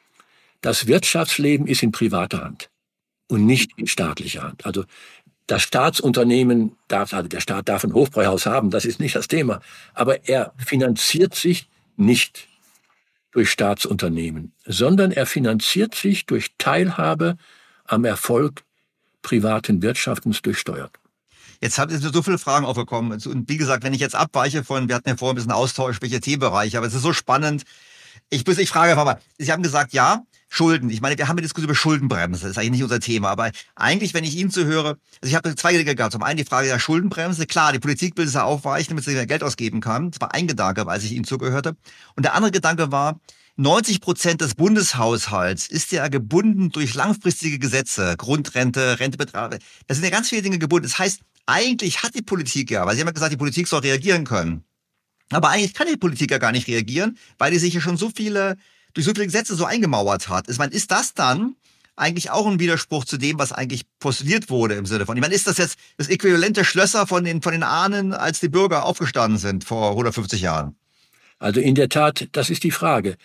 das Wirtschaftsleben ist in privater Hand und nicht in staatlicher Hand. Also das Staatsunternehmen darf, also der Staat darf ein Hofbräuhaus haben, das ist nicht das Thema, aber er finanziert sich nicht durch Staatsunternehmen, sondern er finanziert sich durch Teilhabe am Erfolg privaten Wirtschaftens durch Steuern. Jetzt haben so viele Fragen aufgekommen. Und wie gesagt, wenn ich jetzt abweiche von, wir hatten ja vorhin ein bisschen Austausch, welche Themenbereiche, aber es ist so spannend. Ich frage einfach mal, Sie haben gesagt, ja, Schulden. Ich meine, wir haben eine Diskussion über Schuldenbremse. Das ist eigentlich nicht unser Thema. Aber eigentlich, wenn ich Ihnen zuhöre, also ich habe zwei Gedanken gehabt. Zum einen die Frage der Schuldenbremse. Klar, die Politik will es ja aufweichen, damit sie mehr Geld ausgeben kann. Das war ein Gedanke, als ich Ihnen zugehört habe. Und der andere Gedanke war, 90% des Bundeshaushalts ist ja gebunden durch langfristige Gesetze. Grundrente, Rentebetrag. Da sind ja ganz viele Dinge gebunden. Das heißt, eigentlich hat die Politik ja, weil Sie haben ja gesagt, die Politik soll reagieren können. Aber eigentlich kann die Politik ja gar nicht reagieren, weil die sich ja schon durch so viele Gesetze so eingemauert hat. Ich meine, ist das dann eigentlich auch ein Widerspruch zu dem, was eigentlich postuliert wurde im Sinne von, ich meine, ist das jetzt das Äquivalent der Schlösser von den Ahnen, als die Bürger aufgestanden sind vor 150 Jahren? Also in der Tat, das ist die Frage.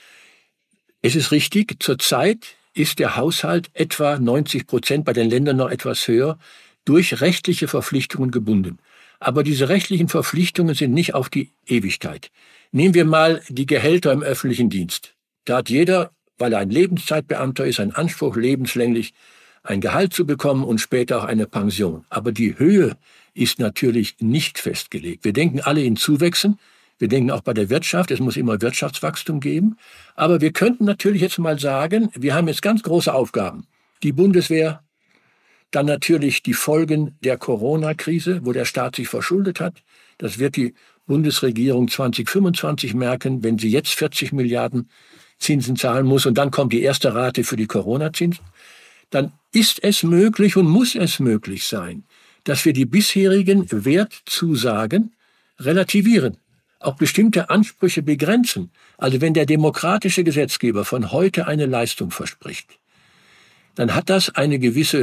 Es ist richtig, zurzeit ist der Haushalt etwa 90%, bei den Ländern noch etwas höher, durch rechtliche Verpflichtungen gebunden. Aber diese rechtlichen Verpflichtungen sind nicht auf die Ewigkeit. Nehmen wir mal die Gehälter im öffentlichen Dienst. Da hat jeder, weil er ein Lebenszeitbeamter ist, einen Anspruch, lebenslänglich ein Gehalt zu bekommen und später auch eine Pension. Aber die Höhe ist natürlich nicht festgelegt. Wir denken alle in Zuwächsen. Wir denken auch bei der Wirtschaft, es muss immer Wirtschaftswachstum geben. Aber wir könnten natürlich jetzt mal sagen, wir haben jetzt ganz große Aufgaben. Die Bundeswehr, dann natürlich die Folgen der Corona-Krise, wo der Staat sich verschuldet hat. Das wird die Bundesregierung 2025 merken, wenn sie jetzt 40 Milliarden Zinsen zahlen muss und dann kommt die erste Rate für die Corona-Zinsen. Dann ist es möglich und muss es möglich sein, dass wir die bisherigen Wertzusagen relativieren, auch bestimmte Ansprüche begrenzen. Also wenn der demokratische Gesetzgeber von heute eine Leistung verspricht, dann hat das eine gewisse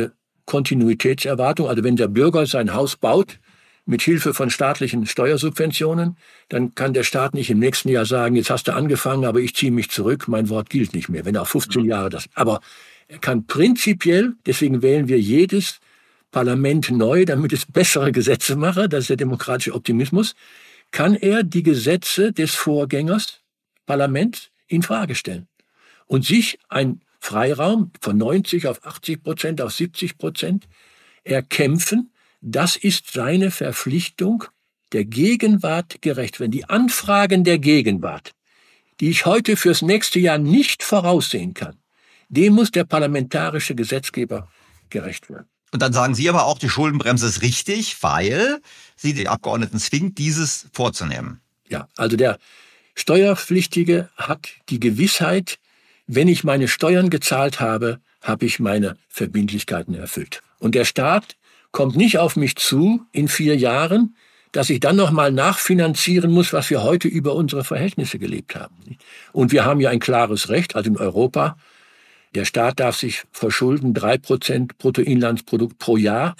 Kontinuitätserwartung. Also wenn der Bürger sein Haus baut, mit Hilfe von staatlichen Steuersubventionen, dann kann der Staat nicht im nächsten Jahr sagen, jetzt hast du angefangen, aber ich ziehe mich zurück, mein Wort gilt nicht mehr, wenn er auf 15 Jahre das. Aber er kann prinzipiell, deswegen wählen wir jedes Parlament neu, damit es bessere Gesetze mache, das ist der demokratische Optimismus, kann er die Gesetze des Vorgängers Parlaments in Frage stellen und sich ein Freiraum von 90 auf 80%, auf 70% erkämpfen. Das ist seine Verpflichtung, der Gegenwart gerecht werden. Die Anfragen der Gegenwart, die ich heute fürs nächste Jahr nicht voraussehen kann, dem muss der parlamentarische Gesetzgeber gerecht werden. Und dann sagen Sie aber auch, die Schuldenbremse ist richtig, weil sie die Abgeordneten zwingt, dieses vorzunehmen. Ja, also der Steuerpflichtige hat die Gewissheit, wenn ich meine Steuern gezahlt habe, habe ich meine Verbindlichkeiten erfüllt. Und der Staat kommt nicht auf mich zu in 4 Jahren, dass ich dann nochmal nachfinanzieren muss, was wir heute über unsere Verhältnisse gelebt haben. Und wir haben ja ein klares Recht, also in Europa, der Staat darf sich verschulden, 3% Bruttoinlandsprodukt pro Jahr,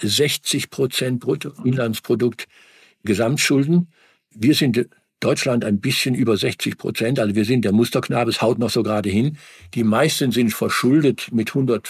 60% Bruttoinlandsprodukt Gesamtschulden. Wir sind Deutschland ein bisschen über 60%, also wir sind der Musterknabe, es haut noch so gerade hin. Die meisten sind verschuldet mit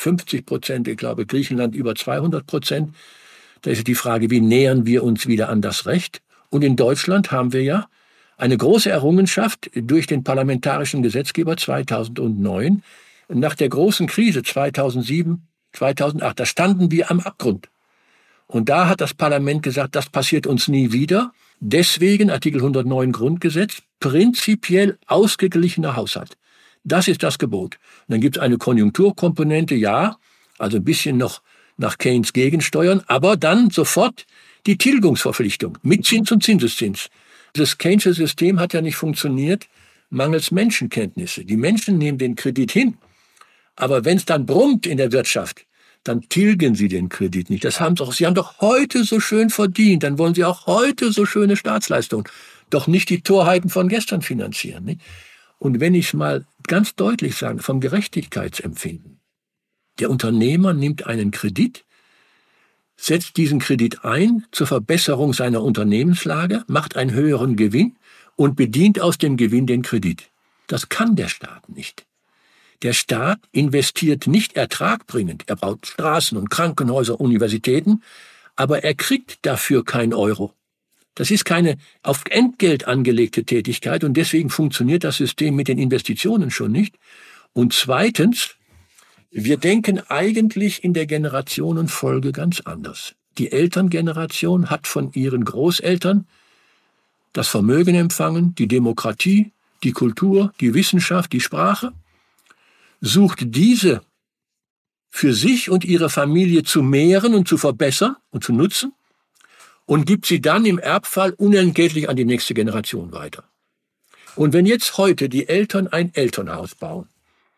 150%, ich glaube Griechenland über 200%. Da ist die Frage, wie nähern wir uns wieder an das Recht? Und in Deutschland haben wir ja eine große Errungenschaft durch den parlamentarischen Gesetzgeber 2009. Nach der großen Krise 2007, 2008, da standen wir am Abgrund. Und da hat das Parlament gesagt, das passiert uns nie wieder. Deswegen Artikel 109 Grundgesetz, prinzipiell ausgeglichener Haushalt. Das ist das Gebot. Und dann gibt es eine Konjunkturkomponente, ja, also ein bisschen noch nach Keynes gegensteuern, aber dann sofort die Tilgungsverpflichtung mit Zins und Zinseszins. Das Keynesche System hat ja nicht funktioniert, mangels Menschenkenntnisse. Die Menschen nehmen den Kredit hin, aber wenn es dann brummt in der Wirtschaft, dann tilgen sie den Kredit nicht. Sie haben doch heute so schön verdient, dann wollen sie auch heute so schöne Staatsleistungen, doch nicht die Torheiten von gestern finanzieren. Nicht? Und wenn ich es mal ganz deutlich sage, vom Gerechtigkeitsempfinden, der Unternehmer nimmt einen Kredit, setzt diesen Kredit ein zur Verbesserung seiner Unternehmenslage, macht einen höheren Gewinn und bedient aus dem Gewinn den Kredit. Das kann der Staat nicht. Der Staat investiert nicht ertragbringend. Er baut Straßen und Krankenhäuser, Universitäten, aber er kriegt dafür keinen Euro. Das ist keine auf Entgelt angelegte Tätigkeit und deswegen funktioniert das System mit den Investitionen schon nicht. Und zweitens, wir denken eigentlich in der Generationenfolge ganz anders. Die Elterngeneration hat von ihren Großeltern das Vermögen empfangen, die Demokratie, die Kultur, die Wissenschaft, die Sprache, sucht diese für sich und ihre Familie zu mehren und zu verbessern und zu nutzen und gibt sie dann im Erbfall unentgeltlich an die nächste Generation weiter. Und wenn jetzt heute die Eltern ein Elternhaus bauen,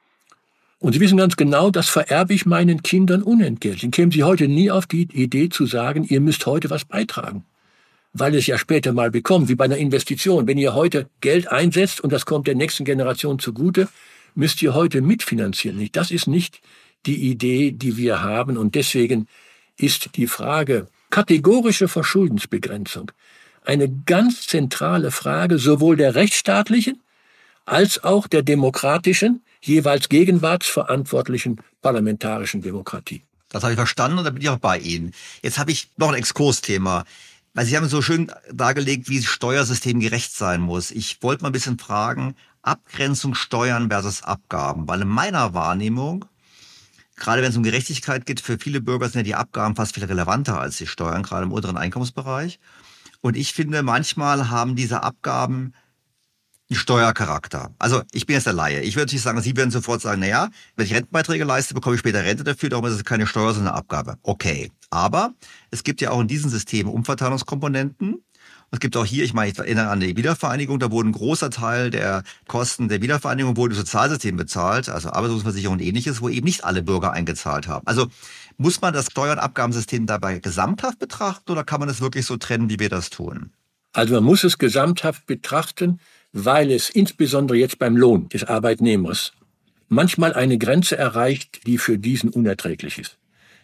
und Sie wissen ganz genau, das vererbe ich meinen Kindern unentgeltlich. Dann kämen Sie heute nie auf die Idee zu sagen, ihr müsst heute was beitragen. Weil es ja später mal bekommt, wie bei einer Investition. Wenn ihr heute Geld einsetzt und das kommt der nächsten Generation zugute, müsst ihr heute mitfinanzieren. Das ist nicht die Idee, die wir haben. Und deswegen ist die Frage kategorische Verschuldensbegrenzung eine ganz zentrale Frage sowohl der rechtsstaatlichen als auch der demokratischen, jeweils gegenwartsverantwortlichen parlamentarischen Demokratie. Das habe ich verstanden und da bin ich auch bei Ihnen. Jetzt habe ich noch ein Exkursthema. Weil Sie haben so schön dargelegt, wie das Steuersystem gerecht sein muss. Ich wollte mal ein bisschen fragen, Abgrenzung Steuern versus Abgaben. Weil in meiner Wahrnehmung, gerade wenn es um Gerechtigkeit geht, für viele Bürger sind ja die Abgaben fast viel relevanter als die Steuern, gerade im unteren Einkommensbereich. Und ich finde, manchmal haben diese Abgaben einen Steuercharakter. Also ich bin jetzt der Laie. Ich würde natürlich sagen, Sie werden sofort sagen, naja, wenn ich Rentenbeiträge leiste, bekomme ich später Rente dafür, darum ist es keine Steuer, sondern eine Abgabe. Okay, aber es gibt ja auch in diesen Systemen Umverteilungskomponenten. Und es gibt auch hier, ich erinnere an die Wiedervereinigung, da wurde ein großer Teil der Kosten der Wiedervereinigung wurde im Sozialsystem bezahlt, also Arbeitslosenversicherung und ähnliches, wo eben nicht alle Bürger eingezahlt haben. Also muss man das Steuer- und Abgabensystem dabei gesamthaft betrachten oder kann man es wirklich so trennen, wie wir das tun? Also man muss es gesamthaft betrachten, weil es insbesondere jetzt beim Lohn des Arbeitnehmers manchmal eine Grenze erreicht, die für diesen unerträglich ist.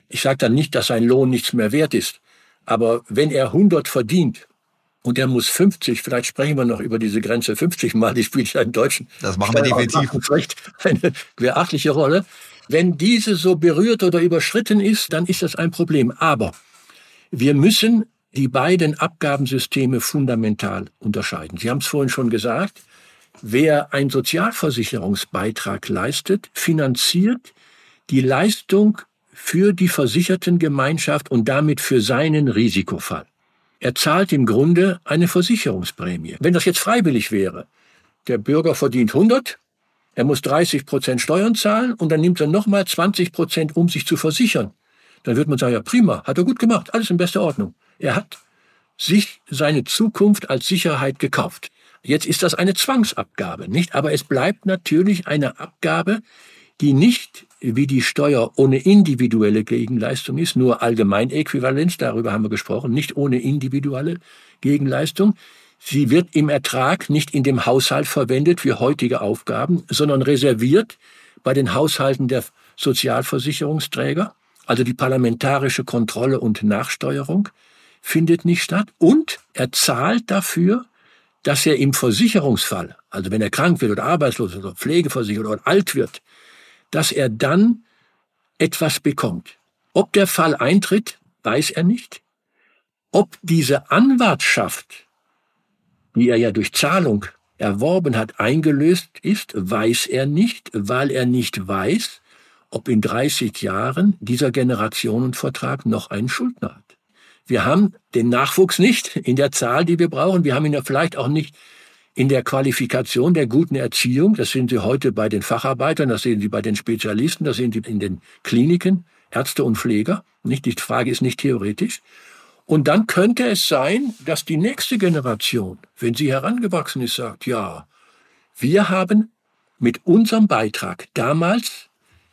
Ich sage dann nicht, dass sein Lohn nichts mehr wert ist. Aber wenn er 100 verdient und er muss 50, vielleicht sprechen wir noch über diese Grenze 50 Mal, die spielt ja im Deutschen. Das machen wir definitiv. Eine beachtliche Rolle. Wenn diese so berührt oder überschritten ist, dann ist das ein Problem. Aber wir müssen die beiden Abgabensysteme fundamental unterscheiden. Sie haben es vorhin schon gesagt, wer einen Sozialversicherungsbeitrag leistet, finanziert die Leistung für die Versichertengemeinschaft und damit für seinen Risikofall. Er zahlt im Grunde eine Versicherungsprämie. Wenn das jetzt freiwillig wäre, der Bürger verdient 100, er muss 30% Steuern zahlen und dann nimmt er nochmal 20%, um sich zu versichern. Dann wird man sagen, ja prima, hat er gut gemacht, alles in bester Ordnung. Er hat sich seine Zukunft als Sicherheit gekauft. Jetzt ist das eine Zwangsabgabe, nicht? Aber es bleibt natürlich eine Abgabe, die nicht wie die Steuer ohne individuelle Gegenleistung ist, nur Allgemeinäquivalenz, darüber haben wir gesprochen, nicht ohne individuelle Gegenleistung. Sie wird im Ertrag nicht in dem Haushalt verwendet für heutige Aufgaben, sondern reserviert bei den Haushalten der Sozialversicherungsträger. Also die parlamentarische Kontrolle und Nachsteuerung findet nicht statt. Und er zahlt dafür, dass er im Versicherungsfall, also wenn er krank wird oder arbeitslos oder pflegeversichert oder alt wird, dass er dann etwas bekommt. Ob der Fall eintritt, weiß er nicht. Ob diese Anwartschaft, die er ja durch Zahlung erworben hat, eingelöst ist, weiß er nicht, weil er nicht weiß, ob in 30 Jahren dieser Generationenvertrag noch einen Schuldner hat. Wir haben den Nachwuchs nicht in der Zahl, die wir brauchen. Wir haben ihn ja vielleicht auch nicht in der Qualifikation der guten Erziehung. Das sehen Sie heute bei den Facharbeitern, das sehen Sie bei den Spezialisten, das sehen Sie in den Kliniken, Ärzte und Pfleger. Nicht, die Frage ist nicht theoretisch. Und dann könnte es sein, dass die nächste Generation, wenn sie herangewachsen ist, sagt, ja, wir haben mit unserem Beitrag damals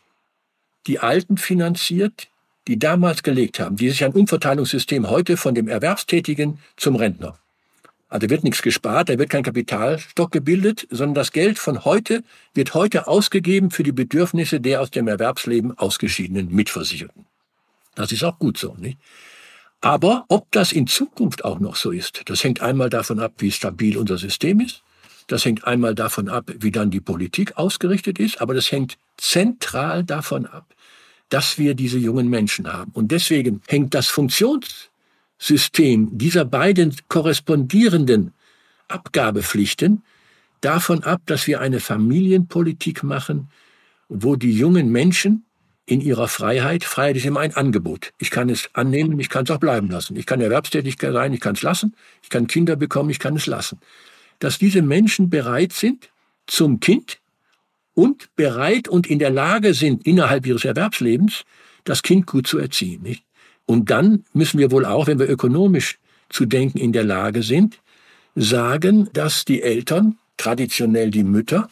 die Alten finanziert, die damals gelegt haben. Dieses ist ein Umverteilungssystem heute von dem Erwerbstätigen zum Rentner. Also wird nichts gespart, da wird kein Kapitalstock gebildet, sondern das Geld von heute wird heute ausgegeben für die Bedürfnisse der aus dem Erwerbsleben ausgeschiedenen Mitversicherten. Das ist auch gut so, nicht? Aber ob das in Zukunft auch noch so ist, das hängt einmal davon ab, wie stabil unser System ist. Das hängt einmal davon ab, wie dann die Politik ausgerichtet ist. Aber das hängt zentral davon ab, dass wir diese jungen Menschen haben. Und deswegen hängt das Funktionssystem dieser beiden korrespondierenden Abgabepflichten davon ab, dass wir eine Familienpolitik machen, wo die jungen Menschen in ihrer Freiheit ist immer ein Angebot. Ich kann es annehmen, ich kann es auch bleiben lassen. Ich kann erwerbstätig sein, ich kann es lassen. Ich kann Kinder bekommen, ich kann es lassen. Dass diese Menschen bereit sind zum Kind und bereit und in der Lage sind, innerhalb ihres Erwerbslebens das Kind gut zu erziehen. Nicht? Und dann müssen wir wohl auch, wenn wir ökonomisch zu denken in der Lage sind, sagen, dass die Eltern, traditionell die Mütter,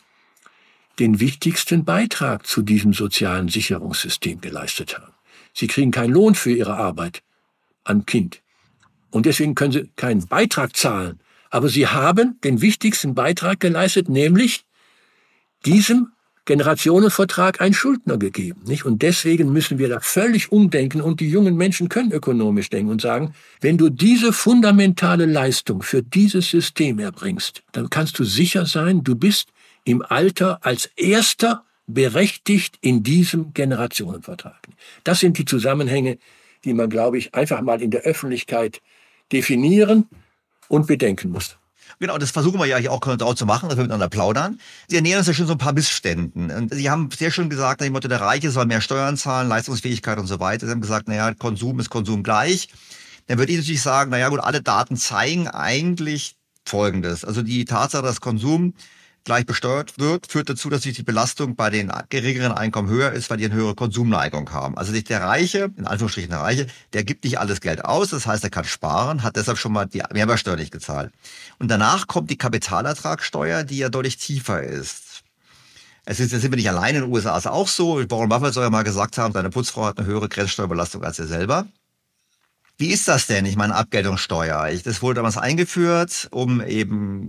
den wichtigsten Beitrag zu diesem sozialen Sicherungssystem geleistet haben. Sie kriegen keinen Lohn für ihre Arbeit am Kind. Und deswegen können sie keinen Beitrag zahlen. Aber sie haben den wichtigsten Beitrag geleistet, nämlich diesem Generationenvertrag einen Schuldner gegeben. Nicht? Und deswegen müssen wir da völlig umdenken. Und die jungen Menschen können ökonomisch denken und sagen, wenn du diese fundamentale Leistung für dieses System erbringst, dann kannst du sicher sein, du bist im Alter als Erster berechtigt in diesem Generationenvertrag. Das sind die Zusammenhänge, die man, glaube ich, einfach mal in der Öffentlichkeit definieren und bedenken muss. Genau, das versuchen wir ja hier auch zu machen, dass wir miteinander plaudern. Sie ernähren uns ja schon so ein paar Missständen. Und Sie haben sehr schön gesagt, nach dem Motto, der Reiche soll mehr Steuern zahlen, Leistungsfähigkeit und so weiter. Sie haben gesagt, naja, Konsum ist Konsum gleich. Dann würde ich natürlich sagen, naja gut, alle Daten zeigen eigentlich Folgendes. Also die Tatsache, dass Konsum gleich besteuert wird, führt dazu, dass sich die Belastung bei den geringeren Einkommen höher ist, weil die eine höhere Konsumneigung haben. Also der Reiche, in Anführungsstrichen der Reiche, der gibt nicht alles Geld aus, das heißt, er kann sparen, hat deshalb schon mal die Mehrwertsteuer nicht gezahlt. Und danach kommt die Kapitalertragssteuer, die ja deutlich tiefer ist. Da sind wir nicht allein, in den USA ist es auch so. Warren Buffett soll ja mal gesagt haben, seine Putzfrau hat eine höhere Grenzsteuerbelastung als er selber. Wie ist das denn? Ich meine, Abgeltungssteuer. Das wurde damals eingeführt, um eben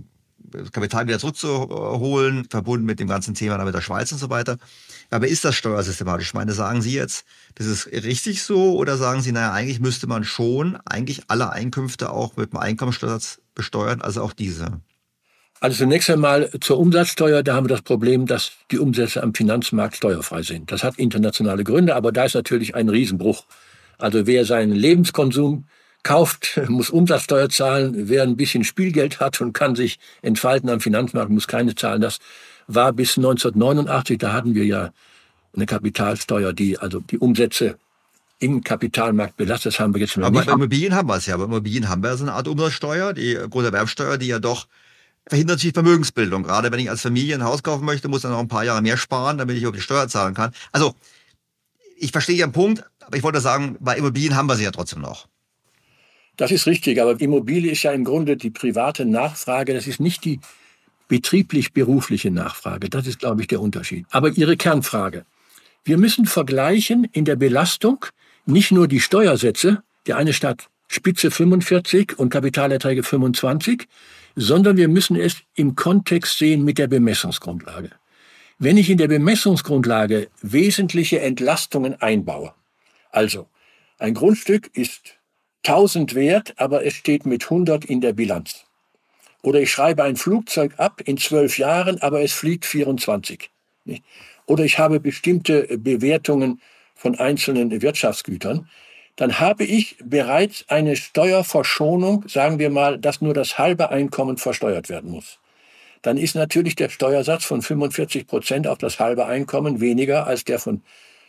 das Kapital wieder zurückzuholen, verbunden mit dem ganzen Thema mit der Schweiz und so weiter. Aber ist das steuersystematisch? Ich meine, sagen Sie jetzt, das ist richtig so, oder sagen Sie, naja, eigentlich müsste man schon eigentlich alle Einkünfte auch mit dem Einkommensteuersatz besteuern, also auch diese? Also zunächst einmal zur Umsatzsteuer, da haben wir das Problem, dass die Umsätze am Finanzmarkt steuerfrei sind. Das hat internationale Gründe, aber da ist natürlich ein Riesenbruch. Also wer seinen Lebenskonsum kauft, muss Umsatzsteuer zahlen. Wer ein bisschen Spielgeld hat und kann sich entfalten am Finanzmarkt, muss keine zahlen. Das war bis 1989, da hatten wir ja eine Kapitalsteuer, die also die Umsätze im Kapitalmarkt belastet. Das haben wir jetzt noch nicht. Aber bei Immobilien haben wir es ja. Bei Immobilien haben wir so eine Art Umsatzsteuer, die Grunderwerbsteuer, die ja doch verhindert die Vermögensbildung. Gerade wenn ich als Familie ein Haus kaufen möchte, muss ich dann noch ein paar Jahre mehr sparen, damit ich überhaupt die Steuer zahlen kann. Also, ich verstehe Ihren Punkt, aber ich wollte sagen, bei Immobilien haben wir sie ja trotzdem noch. Das ist richtig, aber Immobilie ist ja im Grunde die private Nachfrage. Das ist nicht die betrieblich-berufliche Nachfrage. Das ist, glaube ich, der Unterschied. Aber Ihre Kernfrage. Wir müssen vergleichen in der Belastung nicht nur die Steuersätze, der eine Stadt Spitze 45 und Kapitalerträge 25, sondern wir müssen es im Kontext sehen mit der Bemessungsgrundlage. Wenn ich in der Bemessungsgrundlage wesentliche Entlastungen einbaue, also ein Grundstück ist 1000 wert, aber es steht mit 100 in der Bilanz. Oder ich schreibe ein Flugzeug ab in 12 Jahren, aber es fliegt 24. Oder ich habe bestimmte Bewertungen von einzelnen Wirtschaftsgütern, dann habe ich bereits eine Steuerverschonung, sagen wir mal, dass nur das halbe Einkommen versteuert werden muss. Dann ist natürlich der Steuersatz von 45% auf das halbe Einkommen weniger als der von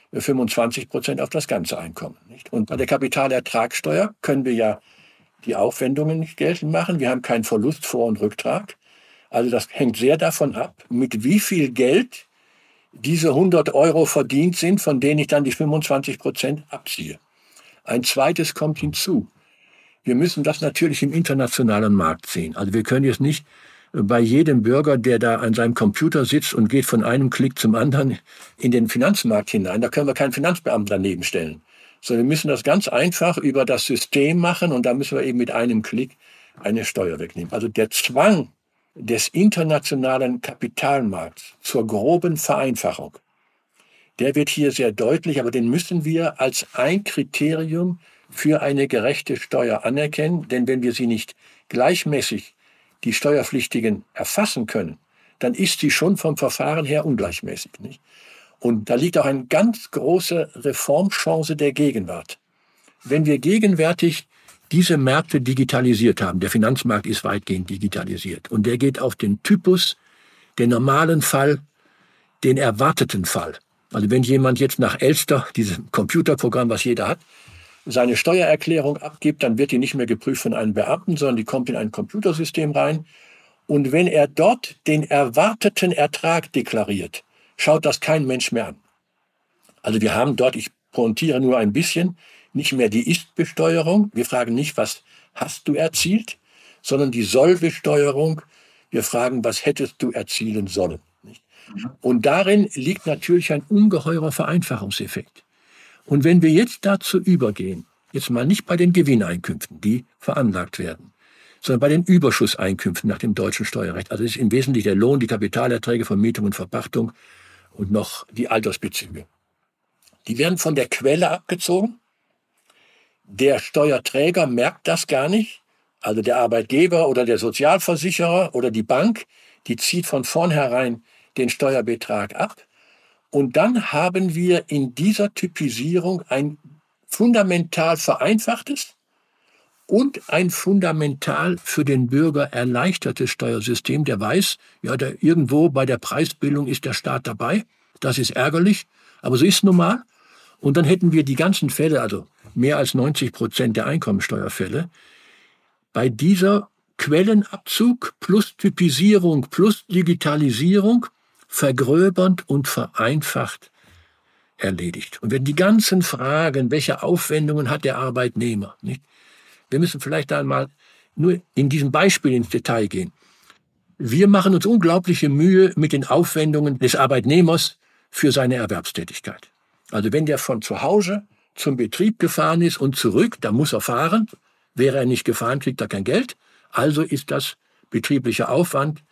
25% auf das ganze Einkommen. Und bei der Kapitalertragssteuer können wir ja die Aufwendungen nicht geltend machen. Wir haben keinen Verlust, Vor- und Rücktrag. Also das hängt sehr davon ab, mit wie viel Geld diese 100 Euro verdient sind, von denen ich dann die 25% abziehe. Ein zweites kommt hinzu. Wir müssen das natürlich im internationalen Markt sehen. Also wir können jetzt nicht bei jedem Bürger, der da an seinem Computer sitzt und geht von einem Klick zum anderen in den Finanzmarkt hinein, da können wir keinen Finanzbeamten daneben stellen. Sondern wir müssen das ganz einfach über das System machen und da müssen wir eben mit einem Klick eine Steuer wegnehmen. Also der Zwang des internationalen Kapitalmarkts zur groben Vereinfachung, der wird hier sehr deutlich, aber den müssen wir als ein Kriterium für eine gerechte Steuer anerkennen. Denn wenn wir sie nicht gleichmäßig, die Steuerpflichtigen, erfassen können, dann ist sie schon vom Verfahren her ungleichmäßig. Nicht? Und da liegt auch eine ganz große Reformchance der Gegenwart. Wenn wir gegenwärtig diese Märkte digitalisiert haben, der Finanzmarkt ist weitgehend digitalisiert und der geht auf den Typus, den normalen Fall, den erwarteten Fall. Also wenn jemand jetzt nach Elster, diesem Computerprogramm, was jeder hat, seine Steuererklärung abgibt, dann wird die nicht mehr geprüft von einem Beamten, sondern die kommt in ein Computersystem rein. Und wenn er dort den erwarteten Ertrag deklariert, schaut das kein Mensch mehr an. Also wir haben dort, ich pointiere nur ein bisschen, nicht mehr die Ist-Besteuerung. Wir fragen nicht, was hast du erzielt, sondern die Soll-Besteuerung. Wir fragen, was hättest du erzielen sollen. Und darin liegt natürlich ein ungeheurer Vereinfachungseffekt. Und wenn wir jetzt dazu übergehen, jetzt mal nicht bei den Gewinneinkünften, die veranlagt werden, sondern bei den Überschusseinkünften nach dem deutschen Steuerrecht, also es ist im Wesentlichen der Lohn, die Kapitalerträge, Vermietung und Verpachtung und noch die Altersbezüge. Die werden von der Quelle abgezogen. Der Steuerträger merkt das gar nicht. Also der Arbeitgeber oder der Sozialversicherer oder die Bank, die zieht von vornherein den Steuerbetrag ab. Und dann haben wir in dieser Typisierung ein fundamental vereinfachtes und ein fundamental für den Bürger erleichtertes Steuersystem, der weiß, ja, irgendwo bei der Preisbildung ist der Staat dabei. Das ist ärgerlich, aber so ist es normal. Und dann hätten wir die ganzen Fälle, also mehr als 90% der Einkommensteuerfälle, bei dieser Quellenabzug plus Typisierung plus Digitalisierung vergröbernd und vereinfacht erledigt. Und wenn die ganzen Fragen, welche Aufwendungen hat der Arbeitnehmer, nicht? Wir müssen vielleicht einmal nur in diesem Beispiel ins Detail gehen. Wir machen uns unglaubliche Mühe mit den Aufwendungen des Arbeitnehmers für seine Erwerbstätigkeit. Also wenn der von zu Hause zum Betrieb gefahren ist und zurück, dann muss er fahren. Wäre er nicht gefahren, kriegt er kein Geld. Also ist das betrieblicher Aufwand,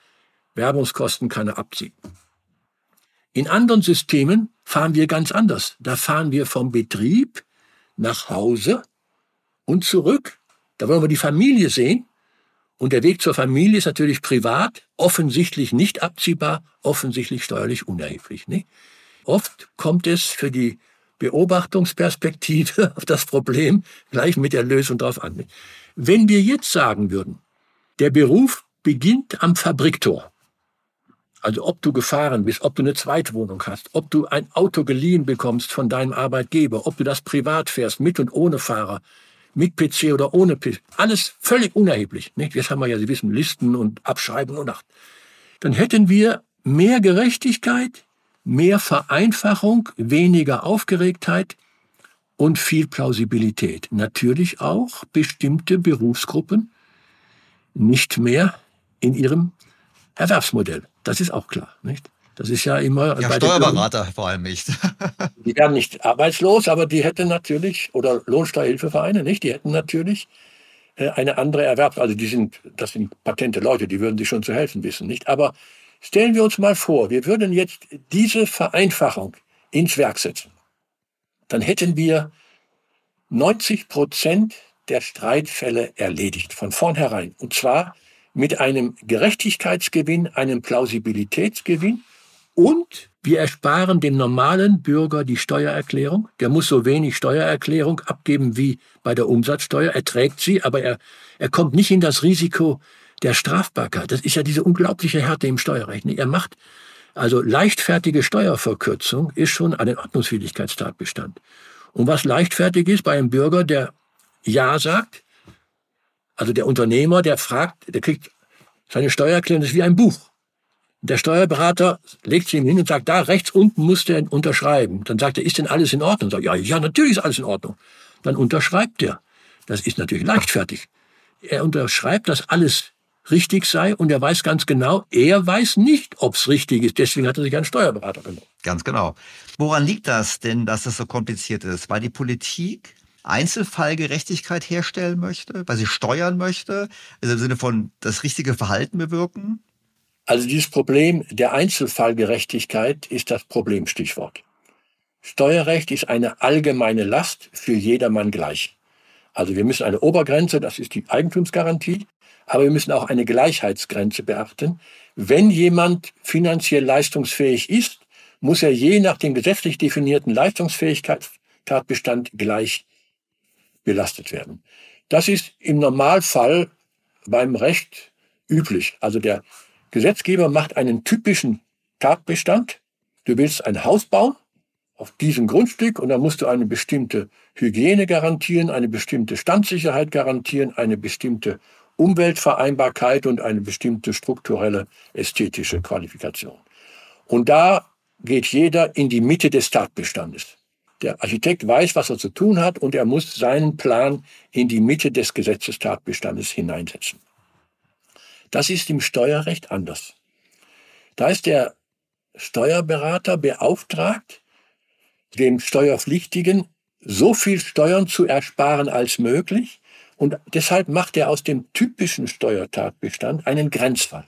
Werbungskosten kann er abziehen. In anderen Systemen fahren wir ganz anders. Da fahren wir vom Betrieb nach Hause und zurück. Da wollen wir die Familie sehen. Und der Weg zur Familie ist natürlich privat, offensichtlich nicht abziehbar, offensichtlich steuerlich unerheblich. Nicht? Oft kommt es für die Beobachtungsperspektive auf das Problem gleich mit der Lösung drauf an. Wenn wir jetzt sagen würden, der Beruf beginnt am Fabriktor, also ob du gefahren bist, ob du eine Zweitwohnung hast, ob du ein Auto geliehen bekommst von deinem Arbeitgeber, ob du das privat fährst, mit und ohne Fahrer, mit PC oder ohne PC, alles völlig unerheblich. Nicht? Jetzt haben wir ja, Sie wissen, Listen und Abschreiben und Nacht. Dann hätten wir mehr Gerechtigkeit, mehr Vereinfachung, weniger Aufgeregtheit und viel Plausibilität. Natürlich auch bestimmte Berufsgruppen nicht mehr in ihrem Erwerbsmodell. Das ist auch klar, nicht? Das ist ja immer... Ja, Steuerberater vor allem nicht. Die werden nicht arbeitslos, aber die hätten natürlich, oder Lohnsteuerhilfevereine, nicht? Die hätten natürlich eine andere also das sind patente Leute, die würden sich schon zu helfen wissen, nicht? Aber stellen wir uns mal vor, wir würden jetzt diese Vereinfachung ins Werk setzen. Dann hätten wir 90% der Streitfälle erledigt, von vornherein. Und zwar mit einem Gerechtigkeitsgewinn, einem Plausibilitätsgewinn und wir ersparen dem normalen Bürger die Steuererklärung. Der muss so wenig Steuererklärung abgeben wie bei der Umsatzsteuer. Er trägt sie, aber er kommt nicht in das Risiko der Strafbarkeit. Das ist ja diese unglaubliche Härte im Steuerrecht. Er macht also leichtfertige Steuerverkürzung ist schon ein Ordnungswidrigkeitstatbestand. Und was leichtfertig ist bei einem Bürger, der Ja sagt, also der Unternehmer, der fragt, der kriegt seine Steuererklärung, das ist wie ein Buch. Der Steuerberater legt sie ihm hin und sagt, da rechts unten muss der unterschreiben. Dann sagt er, ist denn alles in Ordnung? Sagt, ja, natürlich ist alles in Ordnung. Dann unterschreibt er. Das ist natürlich leichtfertig. Er unterschreibt, dass alles richtig sei und er weiß ganz genau, er weiß nicht, ob es richtig ist. Deswegen hat er sich einen Steuerberater genommen. Ganz genau. Woran liegt das denn, dass es so kompliziert ist? Weil die Politik Einzelfallgerechtigkeit herstellen möchte, weil sie steuern möchte, also im Sinne von das richtige Verhalten bewirken? Also dieses Problem der Einzelfallgerechtigkeit ist das Problemstichwort. Steuerrecht ist eine allgemeine Last für jedermann gleich. Also wir müssen eine Obergrenze, das ist die Eigentumsgarantie, aber wir müssen auch eine Gleichheitsgrenze beachten. Wenn jemand finanziell leistungsfähig ist, muss er je nach dem gesetzlich definierten Leistungsfähigkeitstatbestand gleich belastet werden. Das ist im Normalfall beim Recht üblich. Also der Gesetzgeber macht einen typischen Tatbestand. Du willst ein Haus bauen auf diesem Grundstück und dann musst du eine bestimmte Hygiene garantieren, eine bestimmte Standsicherheit garantieren, eine bestimmte Umweltvereinbarkeit und eine bestimmte strukturelle ästhetische Qualifikation. Und da geht jeder in die Mitte des Tatbestandes. Der Architekt weiß, was er zu tun hat und er muss seinen Plan in die Mitte des Gesetzestatbestandes hineinsetzen. Das ist im Steuerrecht anders. Da ist der Steuerberater beauftragt, dem Steuerpflichtigen so viel Steuern zu ersparen als möglich und deshalb macht er aus dem typischen Steuertatbestand einen Grenzfall.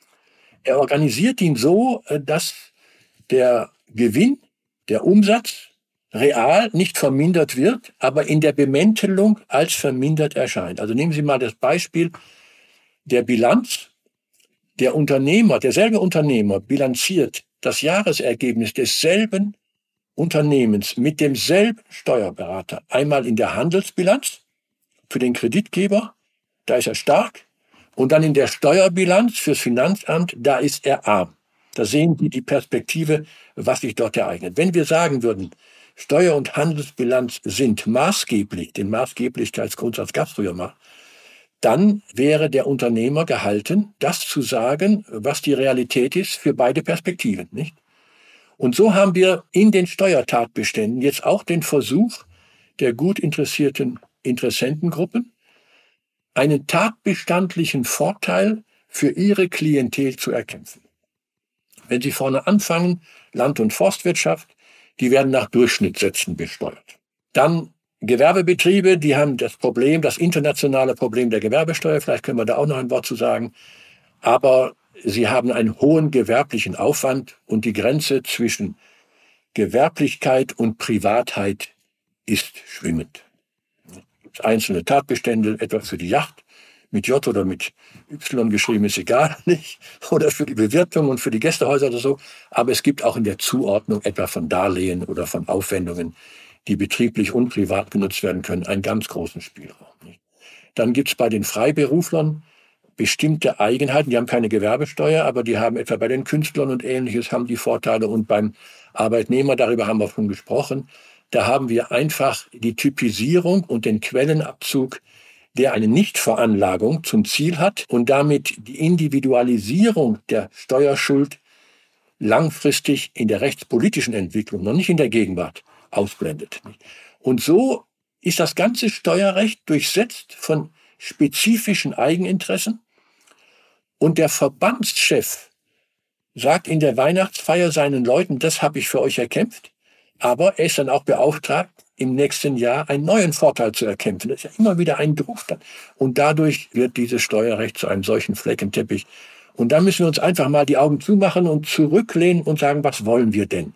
Er organisiert ihn so, dass der Gewinn, der Umsatz real nicht vermindert wird, aber in der Bemäntelung als vermindert erscheint. Also nehmen Sie mal das Beispiel der Bilanz. Der Unternehmer, derselbe Unternehmer bilanziert das Jahresergebnis desselben Unternehmens mit demselben Steuerberater. Einmal in der Handelsbilanz für den Kreditgeber, da ist er stark, und dann in der Steuerbilanz fürs Finanzamt, da ist er arm. Da sehen Sie die Perspektive, was sich dort ereignet. Wenn wir sagen würden, Steuer- und Handelsbilanz sind maßgeblich, den Maßgeblichkeitsgrundsatz gab es früher mal, dann wäre der Unternehmer gehalten, das zu sagen, was die Realität ist für beide Perspektiven, nicht? Und so haben wir in den Steuertatbeständen jetzt auch den Versuch der gut interessierten Interessentengruppen, einen tatbestandlichen Vorteil für ihre Klientel zu erkämpfen. Wenn Sie vorne anfangen, Land- und Forstwirtschaft, die werden nach Durchschnittssätzen besteuert. Dann Gewerbebetriebe, die haben das Problem, das internationale Problem der Gewerbesteuer, vielleicht können wir da auch noch ein Wort zu sagen, aber Sie haben einen hohen gewerblichen Aufwand und die Grenze zwischen Gewerblichkeit und Privatheit ist schwimmend. Es gibt einzelne Tatbestände, etwa für die Yacht, mit J oder mit Y geschrieben, ist egal, nicht? Oder für die Bewirtung und für die Gästehäuser oder so. Aber es gibt auch in der Zuordnung etwa von Darlehen oder von Aufwendungen, die betrieblich und privat genutzt werden können, einen ganz großen Spielraum. Nicht? Dann gibt es bei den Freiberuflern bestimmte Eigenheiten, die haben keine Gewerbesteuer, aber die haben etwa bei den Künstlern und Ähnliches haben die Vorteile und beim Arbeitnehmer, darüber haben wir schon gesprochen, da haben wir einfach die Typisierung und den Quellenabzug, der eine Nichtveranlagung zum Ziel hat und damit die Individualisierung der Steuerschuld langfristig in der rechtspolitischen Entwicklung, noch nicht in der Gegenwart, ausblendet. Und so ist das ganze Steuerrecht durchsetzt von spezifischen Eigeninteressen. Und der Verbandschef sagt in der Weihnachtsfeier seinen Leuten, das habe ich für euch erkämpft. Aber er ist dann auch beauftragt, im nächsten Jahr einen neuen Vorteil zu erkämpfen. Das ist ja immer wieder ein Druck dann. Und dadurch wird dieses Steuerrecht zu einem solchen Fleckenteppich. Und da müssen wir uns einfach mal die Augen zumachen und zurücklehnen und sagen, was wollen wir denn?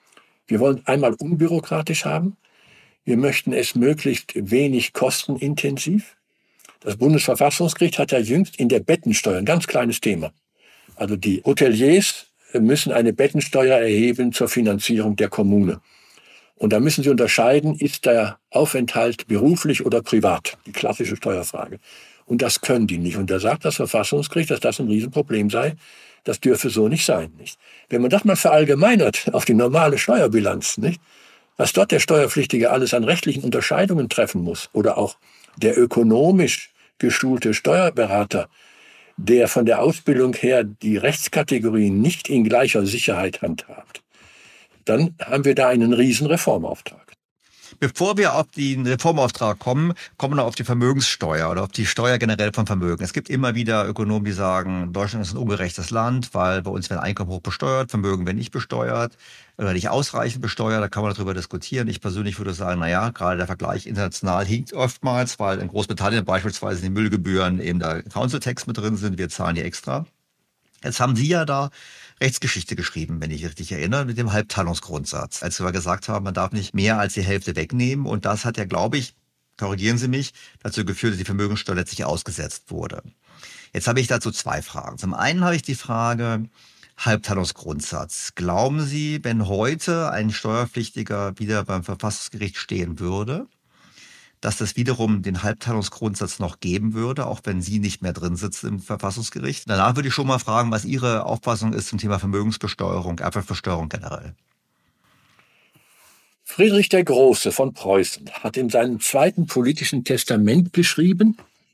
Wir wollen einmal unbürokratisch haben. Wir möchten es möglichst wenig kostenintensiv. Das Bundesverfassungsgericht hat ja jüngst in der Bettensteuer, ein ganz kleines Thema. Also die Hoteliers müssen eine Bettensteuer erheben zur Finanzierung der Kommune. Und da müssen sie unterscheiden, ist der Aufenthalt beruflich oder privat? Die klassische Steuerfrage. Und das können die nicht. Und da sagt das Verfassungsgericht, dass das ein Riesenproblem sei. Das dürfe so nicht sein. Nicht? Wenn man das mal verallgemeinert auf die normale Steuerbilanz, nicht? Was dort der Steuerpflichtige alles an rechtlichen Unterscheidungen treffen muss oder auch der ökonomisch geschulte Steuerberater, der von der Ausbildung her die Rechtskategorien nicht in gleicher Sicherheit handhabt, dann haben wir da einen riesen Reformauftrag. Bevor wir auf den Reformauftrag kommen, kommen wir auf die Vermögenssteuer oder auf die Steuer generell von Vermögen. Es gibt immer wieder Ökonomen, die sagen, Deutschland ist ein ungerechtes Land, weil bei uns werden Einkommen hoch besteuert, Vermögen werden nicht besteuert oder nicht ausreichend besteuert. Da kann man darüber diskutieren. Ich persönlich würde sagen, naja, gerade der Vergleich international hinkt oftmals, weil in Großbritannien beispielsweise die Müllgebühren eben da Council Tax mit drin sind. Wir zahlen die extra. Jetzt haben Sie ja da Rechtsgeschichte geschrieben, wenn ich richtig erinnere, mit dem Halbteilungsgrundsatz. Als wir gesagt haben, man darf nicht mehr als die Hälfte wegnehmen. Und das hat ja, glaube ich, korrigieren Sie mich, dazu geführt, dass die Vermögenssteuer letztlich ausgesetzt wurde. Jetzt habe ich dazu zwei Fragen. Zum einen habe ich die Frage, Halbteilungsgrundsatz. Glauben Sie, wenn heute ein Steuerpflichtiger wieder beim Verfassungsgericht stehen würde, dass das wiederum den Halbteilungsgrundsatz noch geben würde, auch wenn Sie nicht mehr drin sitzen im Verfassungsgericht? Danach würde ich schon mal fragen, was Ihre Auffassung ist zum Thema Vermögensbesteuerung, Erbschaftsbesteuerung generell. Friedrich der Große von Preußen hat in seinem zweiten politischen Testament geschrieben,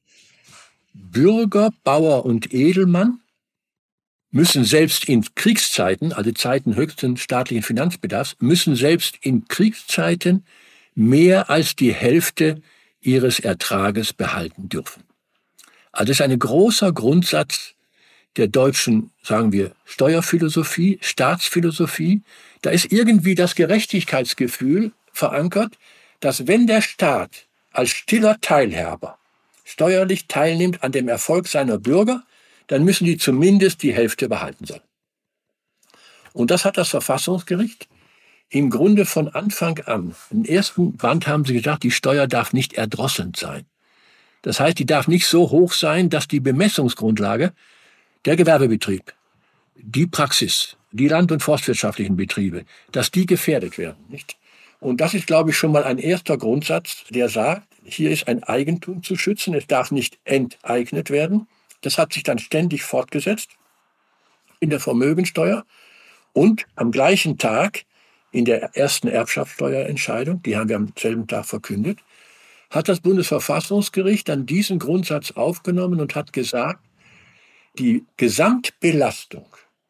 Bürger, Bauer und Edelmann müssen selbst in Kriegszeiten, also Zeiten höchsten staatlichen Finanzbedarfs, müssen selbst in Kriegszeiten mehr als die Hälfte ihres Ertrages behalten dürfen. Also das ist ein großer Grundsatz der deutschen, sagen wir, Steuerphilosophie, Staatsphilosophie. Da ist irgendwie das Gerechtigkeitsgefühl verankert, dass wenn der Staat als stiller Teilhaber steuerlich teilnimmt an dem Erfolg seiner Bürger, dann müssen die zumindest die Hälfte behalten sollen. Und das hat das Verfassungsgericht im Grunde von Anfang an. Im ersten Band haben sie gesagt, die Steuer darf nicht erdrosselnd sein. Das heißt, die darf nicht so hoch sein, dass die Bemessungsgrundlage, der Gewerbebetrieb, die Praxis, die land- und forstwirtschaftlichen Betriebe, dass die gefährdet werden, nicht? Und das ist, glaube ich, schon mal ein erster Grundsatz, der sagt, hier ist ein Eigentum zu schützen, es darf nicht enteignet werden. Das hat sich dann ständig fortgesetzt in der Vermögensteuer und am gleichen Tag in der ersten Erbschaftssteuerentscheidung, die haben wir am selben Tag verkündet, hat das Bundesverfassungsgericht dann diesen Grundsatz aufgenommen und hat gesagt, die Gesamtbelastung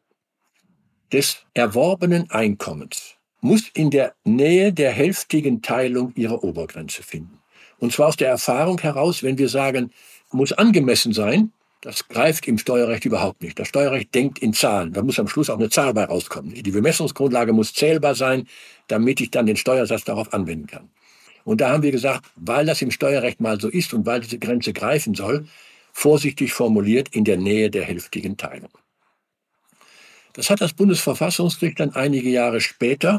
des erworbenen Einkommens muss in der Nähe der hälftigen Teilung ihre Obergrenze finden. Und zwar aus der Erfahrung heraus, wenn wir sagen, muss angemessen sein, das greift im Steuerrecht überhaupt nicht. Das Steuerrecht denkt in Zahlen. Da muss am Schluss auch eine Zahl bei rauskommen. Die Bemessungsgrundlage muss zählbar sein, damit ich dann den Steuersatz darauf anwenden kann. Und da haben wir gesagt, weil das im Steuerrecht mal so ist und weil diese Grenze greifen soll, vorsichtig formuliert in der Nähe der hälftigen Teilung. Das hat das Bundesverfassungsgericht dann einige Jahre später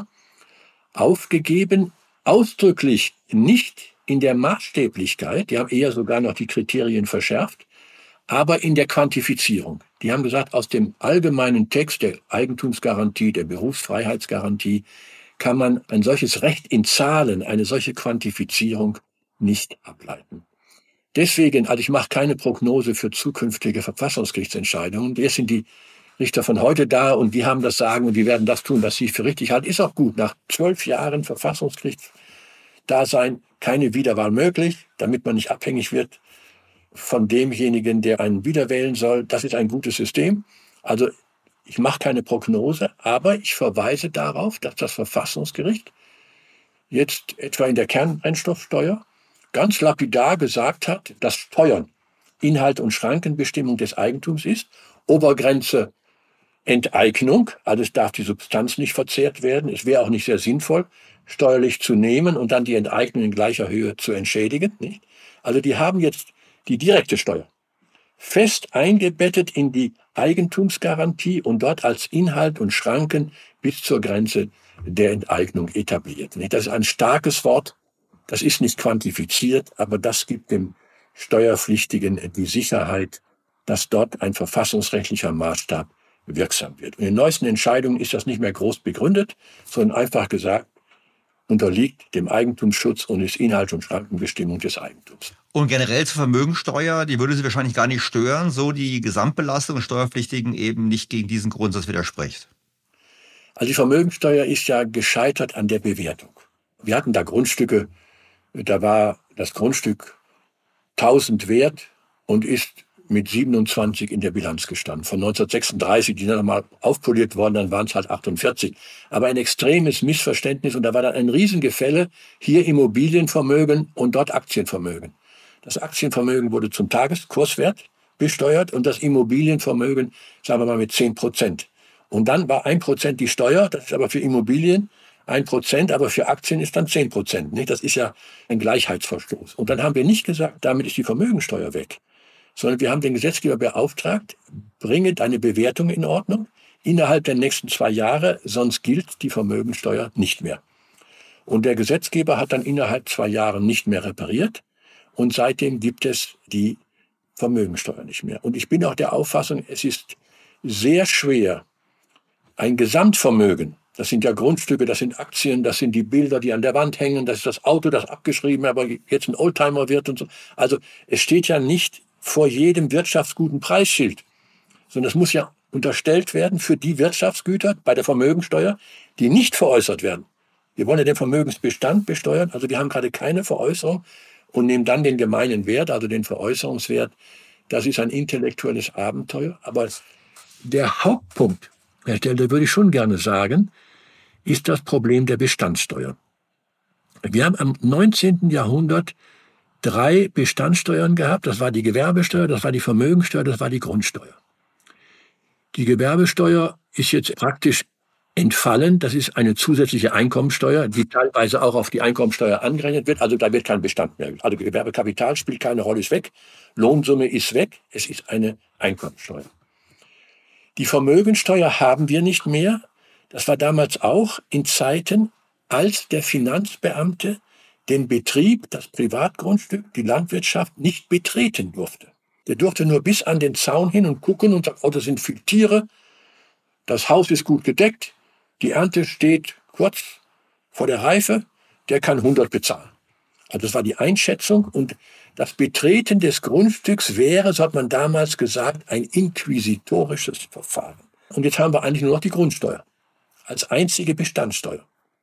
aufgegeben, ausdrücklich nicht in der Maßstäblichkeit, die haben eher sogar noch die Kriterien verschärft, aber in der Quantifizierung. Die haben gesagt, aus dem allgemeinen Text der Eigentumsgarantie, der Berufsfreiheitsgarantie, kann man ein solches Recht in Zahlen, eine solche Quantifizierung nicht ableiten. Deswegen, also ich mache keine Prognose für zukünftige Verfassungsgerichtsentscheidungen. Jetzt sind die Richter von heute da und die haben das Sagen und die werden das tun, was sie für richtig halten. Ist auch gut. Nach 12 Jahren Verfassungsgerichtsdasein keine Wiederwahl möglich, damit man nicht abhängig wird von demjenigen, der einen wiederwählen soll. Das ist ein gutes System. Also ich mache keine Prognose, aber ich verweise darauf, dass das Verfassungsgericht jetzt etwa in der Kernbrennstoffsteuer ganz lapidar gesagt hat, dass Steuern Inhalt und Schrankenbestimmung des Eigentums ist, Obergrenze Enteignung, also es darf die Substanz nicht verzehrt werden. Es wäre auch nicht sehr sinnvoll, steuerlich zu nehmen und dann die Enteignung in gleicher Höhe zu entschädigen. Nicht? Also die haben jetzt die direkte Steuer fest eingebettet in die Eigentumsgarantie und dort als Inhalt und Schranken bis zur Grenze der Enteignung etabliert. Nicht? Das ist ein starkes Wort, das ist nicht quantifiziert, aber das gibt dem Steuerpflichtigen die Sicherheit, dass dort ein verfassungsrechtlicher Maßstab wirksam wird. Und in den neuesten Entscheidungen ist das nicht mehr groß begründet, sondern einfach gesagt, unterliegt dem Eigentumsschutz und ist Inhalt- und Schrankenbestimmung des Eigentums. Und generell zur Vermögensteuer, die würde Sie wahrscheinlich gar nicht stören, so die Gesamtbelastung des Steuerpflichtigen eben nicht gegen diesen Grundsatz widerspricht. Also die Vermögensteuer ist ja gescheitert an der Bewertung. Wir hatten da Grundstücke, da war das Grundstück 1000 wert und ist mit 27 in der Bilanz gestanden. Von 1936, die sind dann mal aufpoliert worden, dann waren es halt 48. Aber ein extremes Missverständnis und da war dann ein Riesengefälle, hier Immobilienvermögen und dort Aktienvermögen. Das Aktienvermögen wurde zum Tageskurswert besteuert und das Immobilienvermögen, sagen wir mal, mit 10%. Und dann war 1% die Steuer, das ist aber für Immobilien 1%, aber für Aktien ist dann 10%. Nicht? Das ist ja ein Gleichheitsverstoß. Und dann haben wir nicht gesagt, damit ist die Vermögensteuer weg, sondern wir haben den Gesetzgeber beauftragt, bringe deine Bewertung in Ordnung innerhalb der nächsten 2 Jahre, sonst gilt die Vermögensteuer nicht mehr. Und der Gesetzgeber hat dann innerhalb 2 Jahren nicht mehr repariert und seitdem gibt es die Vermögensteuer nicht mehr. Und ich bin auch der Auffassung, es ist sehr schwer, ein Gesamtvermögen, das sind ja Grundstücke, das sind Aktien, das sind die Bilder, die an der Wand hängen, das ist das Auto, das abgeschrieben, aber jetzt ein Oldtimer wird und so. Also es steht ja nicht vor jedem wirtschaftsguten Preisschild, sondern es muss ja unterstellt werden für die Wirtschaftsgüter bei der Vermögensteuer, die nicht veräußert werden. Wir wollen ja den Vermögensbestand besteuern, also wir haben gerade keine Veräußerung und nehmen dann den gemeinen Wert, also den Veräußerungswert. Das ist ein intellektuelles Abenteuer, aber der Hauptpunkt, Herr Stelter, würde ich schon gerne sagen, ist das Problem der Bestandssteuer. Wir haben am 19. Jahrhundert 3 Bestandssteuern gehabt. Das war die Gewerbesteuer, das war die Vermögensteuer, das war die Grundsteuer. Die Gewerbesteuer ist jetzt praktisch entfallen. Das ist eine zusätzliche Einkommensteuer, die teilweise auch auf die Einkommensteuer angerechnet wird. Also da wird kein Bestand mehr. Also Gewerbekapital spielt keine Rolle, ist weg. Lohnsumme ist weg. Es ist eine Einkommensteuer. Die Vermögensteuer haben wir nicht mehr. Das war damals auch in Zeiten, als der Finanzbeamte den Betrieb, das Privatgrundstück, die Landwirtschaft nicht betreten durfte. Der durfte nur bis an den Zaun hin und gucken und sagen, oh, das sind viele Tiere, das Haus ist gut gedeckt, die Ernte steht kurz vor der Reife, der kann 100 bezahlen. Also das war die Einschätzung und das Betreten des Grundstücks wäre, so hat man damals gesagt, ein inquisitorisches Verfahren. Und jetzt haben wir eigentlich nur noch die Grundsteuer als einzige Bestandssteuer.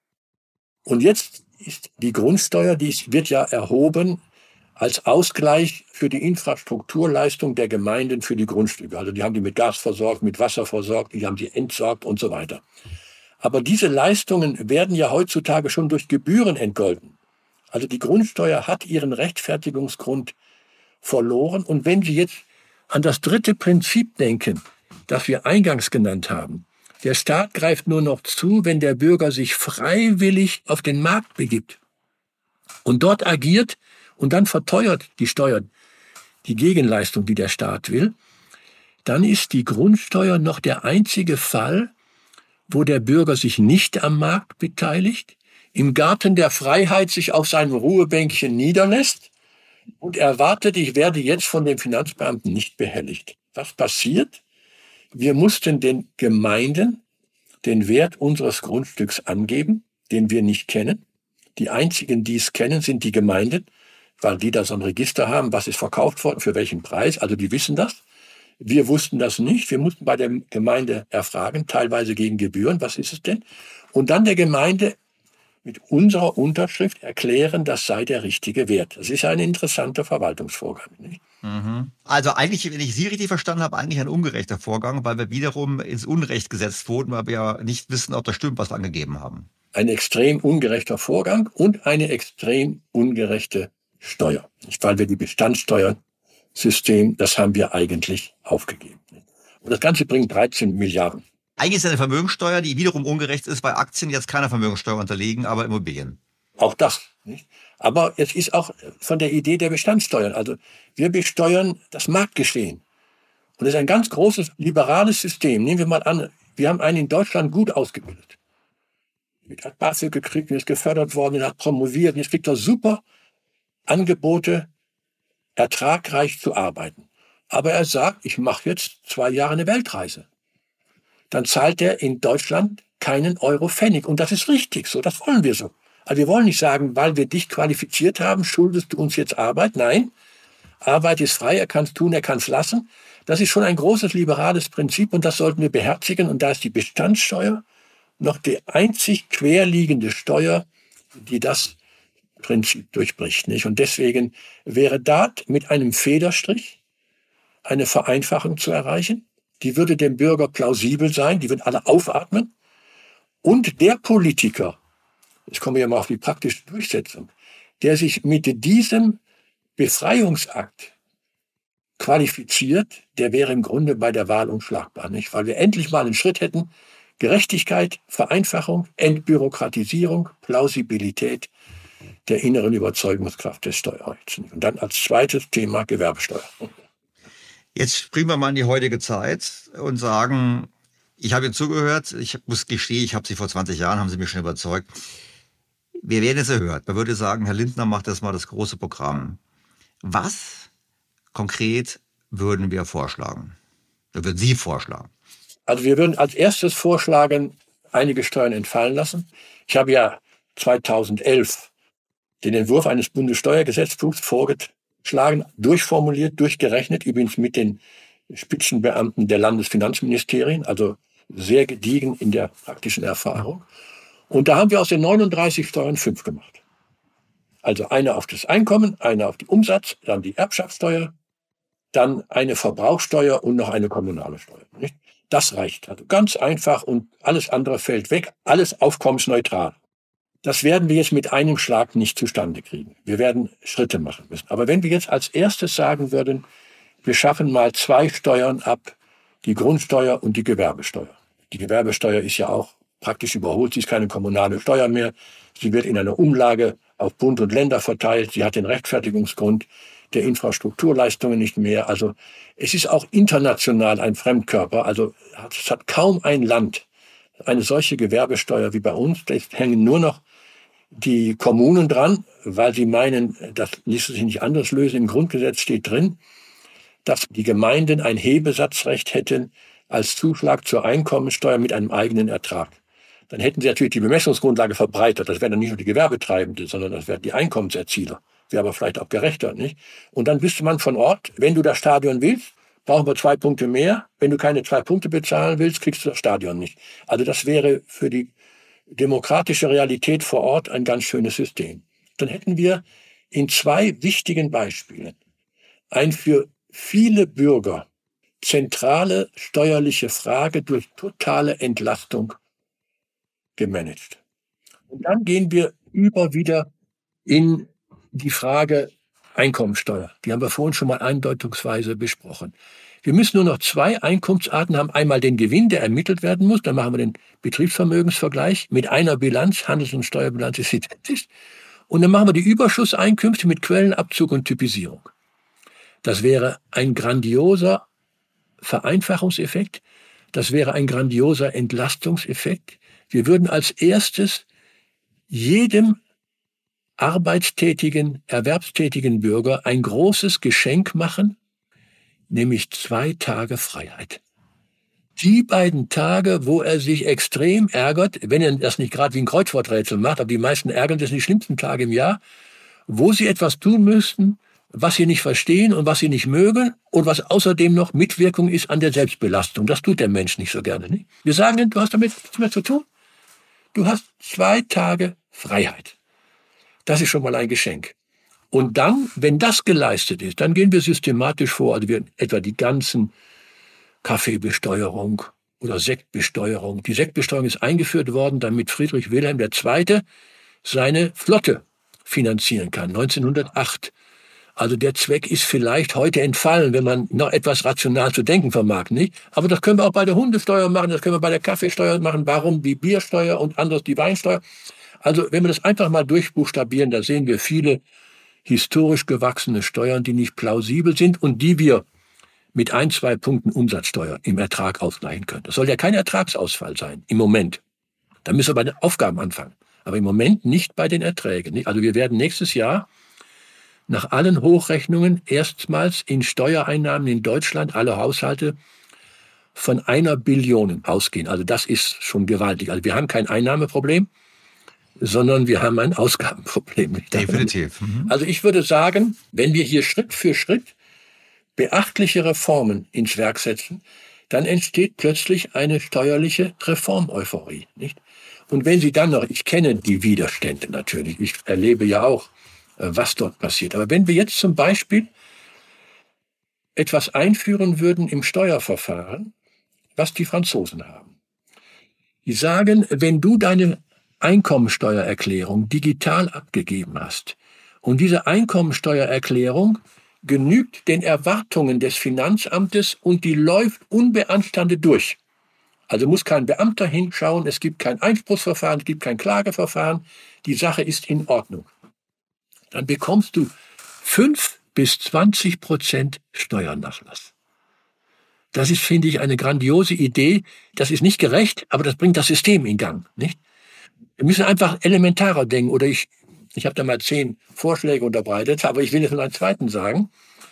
Und jetzt ist die Grundsteuer, die wird ja erhoben als Ausgleich für die Infrastrukturleistung der Gemeinden für die Grundstücke. Also die haben die mit Gas versorgt, mit Wasser versorgt, die haben die entsorgt und so weiter. Aber diese Leistungen werden ja heutzutage schon durch Gebühren entgolten. Also die Grundsteuer hat ihren Rechtfertigungsgrund verloren. Und wenn Sie jetzt an das 3. Prinzip denken, das wir eingangs genannt haben, der Staat greift nur noch zu, wenn der Bürger sich freiwillig auf den Markt begibt und dort agiert und dann verteuert die Steuer die Gegenleistung, die der Staat will, dann ist die Grundsteuer noch der einzige Fall, wo der Bürger sich nicht am Markt beteiligt, im Garten der Freiheit sich auf seinem Ruhebänkchen niederlässt und erwartet, ich werde jetzt von dem Finanzbeamten nicht behelligt. Was passiert? Wir mussten den Gemeinden den Wert unseres Grundstücks angeben, den wir nicht kennen. Die einzigen, die es kennen, sind die Gemeinden, weil die da so ein Register haben, was ist verkauft worden, für welchen Preis. Also die wissen das. Wir wussten das nicht. Wir mussten bei der Gemeinde erfragen, teilweise gegen Gebühren, was ist es denn? Und dann der Gemeinde mit unserer Unterschrift erklären, das sei der richtige Wert. Das ist ein interessanter Verwaltungsvorgang. Nicht? Also eigentlich, wenn ich Sie richtig verstanden habe, eigentlich ein ungerechter Vorgang, weil wir wiederum ins Unrecht gesetzt wurden, weil wir ja nicht wissen, ob das stimmt, was wir angegeben haben. Ein extrem ungerechter Vorgang und eine extrem ungerechte Steuer. Nicht? Weil wir die Bestandssteuersystem, das haben wir eigentlich aufgegeben. Und das Ganze bringt 13 Milliarden. Eigentlich ist es eine Vermögenssteuer, die wiederum ungerecht ist, weil Aktien jetzt keiner Vermögenssteuer unterliegen, aber Immobilien. Auch das. Nicht? Aber es ist auch von der Idee der Bestandssteuern. Also wir besteuern das Marktgeschehen. Und das ist ein ganz großes liberales System. Nehmen wir mal an, wir haben einen in Deutschland gut ausgebildet. Er hat BAföG gekriegt, ist gefördert worden, er hat promoviert, jetzt kriegt er super Angebote, ertragreich zu arbeiten. Aber er sagt, ich mache jetzt 2 Jahre eine Weltreise. Dann zahlt er in Deutschland keinen Euro Pfennig. Und das ist richtig so, das wollen wir so. Also wir wollen nicht sagen, weil wir dich qualifiziert haben, schuldest du uns jetzt Arbeit. Nein, Arbeit ist frei, er kann es tun, er kann es lassen. Das ist schon ein großes liberales Prinzip und das sollten wir beherzigen. Und da ist die Bestandssteuer noch die einzig querliegende Steuer, die das Prinzip durchbricht. Nicht? Und deswegen wäre da mit einem Federstrich eine Vereinfachung zu erreichen. Die würde dem Bürger plausibel sein, die würden alle aufatmen. Und der Politiker, jetzt kommen wir ja mal auf die praktische Durchsetzung, der sich mit diesem Befreiungsakt qualifiziert, der wäre im Grunde bei der Wahl unschlagbar. Nicht? Weil wir endlich mal einen Schritt hätten, Gerechtigkeit, Vereinfachung, Entbürokratisierung, Plausibilität der inneren Überzeugungskraft des Steuerrechts. Und dann als zweites Thema Gewerbesteuer. Jetzt springen wir mal in die heutige Zeit und sagen, ich habe Ihnen zugehört, ich muss gestehen, ich habe Sie vor 20 Jahren, haben Sie mich schon überzeugt. Wir werden es erhört. Man würde sagen, Herr Lindner macht das mal das große Programm. Was konkret würden wir vorschlagen? Oder würden Sie vorschlagen? Also wir würden als erstes vorschlagen, einige Steuern entfallen lassen. Ich habe ja 2011 den Entwurf eines Bundessteuergesetzbuchs vorgeschlagen, durchformuliert, durchgerechnet, übrigens mit den Spitzenbeamten der Landesfinanzministerien, also sehr gediegen in der praktischen Erfahrung. Und da haben wir aus den 39 Steuern 5 gemacht. Also eine auf das Einkommen, eine auf den Umsatz, dann die Erbschaftssteuer, dann eine Verbrauchssteuer und noch eine kommunale Steuer. Nicht? Das reicht. Also ganz einfach und alles andere fällt weg. Alles aufkommensneutral. Das werden wir jetzt mit einem Schlag nicht zustande kriegen. Wir werden Schritte machen müssen. Aber wenn wir jetzt als erstes sagen würden, wir schaffen mal 2 Steuern ab, die Grundsteuer und die Gewerbesteuer. Die Gewerbesteuer ist ja auch praktisch überholt. Sie ist keine kommunale Steuer mehr. Sie wird in einer Umlage auf Bund und Länder verteilt. Sie hat den Rechtfertigungsgrund der Infrastrukturleistungen nicht mehr. Also es ist auch international ein Fremdkörper. Also es hat kaum ein Land eine solche Gewerbesteuer wie bei uns. Da hängen nur noch die Kommunen dran, weil sie meinen, das ließe sich nicht anders lösen. Im Grundgesetz steht drin, dass die Gemeinden ein Hebesatzrecht hätten als Zuschlag zur Einkommensteuer mit einem eigenen Ertrag. Dann hätten sie natürlich die Bemessungsgrundlage verbreitert. Das wären dann nicht nur die Gewerbetreibenden, sondern das wären die Einkommenserzieler. Wäre aber vielleicht auch gerechter, nicht? Und dann wüsste man von Ort, wenn du das Stadion willst, brauchen wir 2 Punkte mehr. Wenn du keine 2 Punkte bezahlen willst, kriegst du das Stadion nicht. Also das wäre für die demokratische Realität vor Ort ein ganz schönes System. Dann hätten wir in 2 wichtigen Beispielen ein für viele Bürger zentrale steuerliche Frage durch totale Entlastung gemanagt. Und dann gehen wir wieder in die Frage Einkommensteuer. Die haben wir vorhin schon mal andeutungsweise besprochen. Wir müssen nur noch 2 Einkommensarten haben. Einmal den Gewinn, der ermittelt werden muss. Dann machen wir den Betriebsvermögensvergleich mit einer Bilanz. Handels- und Steuerbilanz ist identisch. Und dann machen wir die Überschusseinkünfte mit Quellenabzug und Typisierung. Das wäre ein grandioser Vereinfachungseffekt, das wäre ein grandioser Entlastungseffekt. Wir würden als erstes jedem arbeitstätigen, erwerbstätigen Bürger ein großes Geschenk machen, nämlich 2 Tage Freiheit. Die beiden Tage, wo er sich extrem ärgert, wenn er das nicht gerade wie ein Kreuzworträtsel macht, aber die meisten ärgern, das sind die schlimmsten Tage im Jahr, wo sie etwas tun müssten, was sie nicht verstehen und was sie nicht mögen und was außerdem noch Mitwirkung ist an der Selbstbelastung. Das tut der Mensch nicht so gerne. Nicht? Wir sagen, du hast damit nichts mehr zu tun. Du hast 2 Tage Freiheit. Das ist schon mal ein Geschenk. Und dann, wenn das geleistet ist, dann gehen wir systematisch vor, also wir etwa die ganzen Kaffeebesteuerung oder Sektbesteuerung. Die Sektbesteuerung ist eingeführt worden, damit Friedrich Wilhelm II. Seine Flotte finanzieren kann, 1908. Also der Zweck ist vielleicht heute entfallen, wenn man noch etwas rational zu denken vermag, nicht? Aber das können wir auch bei der Hundesteuer machen, das können wir bei der Kaffeesteuer machen. Warum die Biersteuer und anderes die Weinsteuer? Also wenn wir das einfach mal durchbuchstabieren, da sehen wir viele historisch gewachsene Steuern, die nicht plausibel sind und die wir mit 1-2 Punkten Umsatzsteuer im Ertrag ausgleichen können. Das soll ja kein Ertragsausfall sein, im Moment. Da müssen wir bei den Aufgaben anfangen. Aber im Moment nicht bei den Erträgen. Nicht? Also wir werden nächstes Jahr nach allen Hochrechnungen erstmals in Steuereinnahmen in Deutschland, alle Haushalte, von 1 Billion ausgehen. Also das ist schon gewaltig. Also wir haben kein Einnahmeproblem, sondern wir haben ein Ausgabenproblem. Definitiv. Also ich würde sagen, wenn wir hier Schritt für Schritt beachtliche Reformen ins Werk setzen, dann entsteht plötzlich eine steuerliche Reformeuphorie, nicht? Und wenn Sie dann noch, ich kenne die Widerstände natürlich, ich erlebe ja auch, was dort passiert. Aber wenn wir jetzt zum Beispiel etwas einführen würden im Steuerverfahren, was die Franzosen haben. Die sagen, wenn du deine Einkommensteuererklärung digital abgegeben hast und diese Einkommensteuererklärung genügt den Erwartungen des Finanzamtes und die läuft unbeanstandet durch. Also muss kein Beamter hinschauen, es gibt kein Einspruchsverfahren, es gibt kein Klageverfahren, die Sache ist in Ordnung. Dann bekommst du 5-20% Steuernachlass. Das ist, finde ich, eine grandiose Idee. Das ist nicht gerecht, aber das bringt das System in Gang, nicht? Wir müssen einfach elementarer denken. Oder ich habe da mal 10 Vorschläge unterbreitet, aber ich will jetzt nur einen zweiten sagen.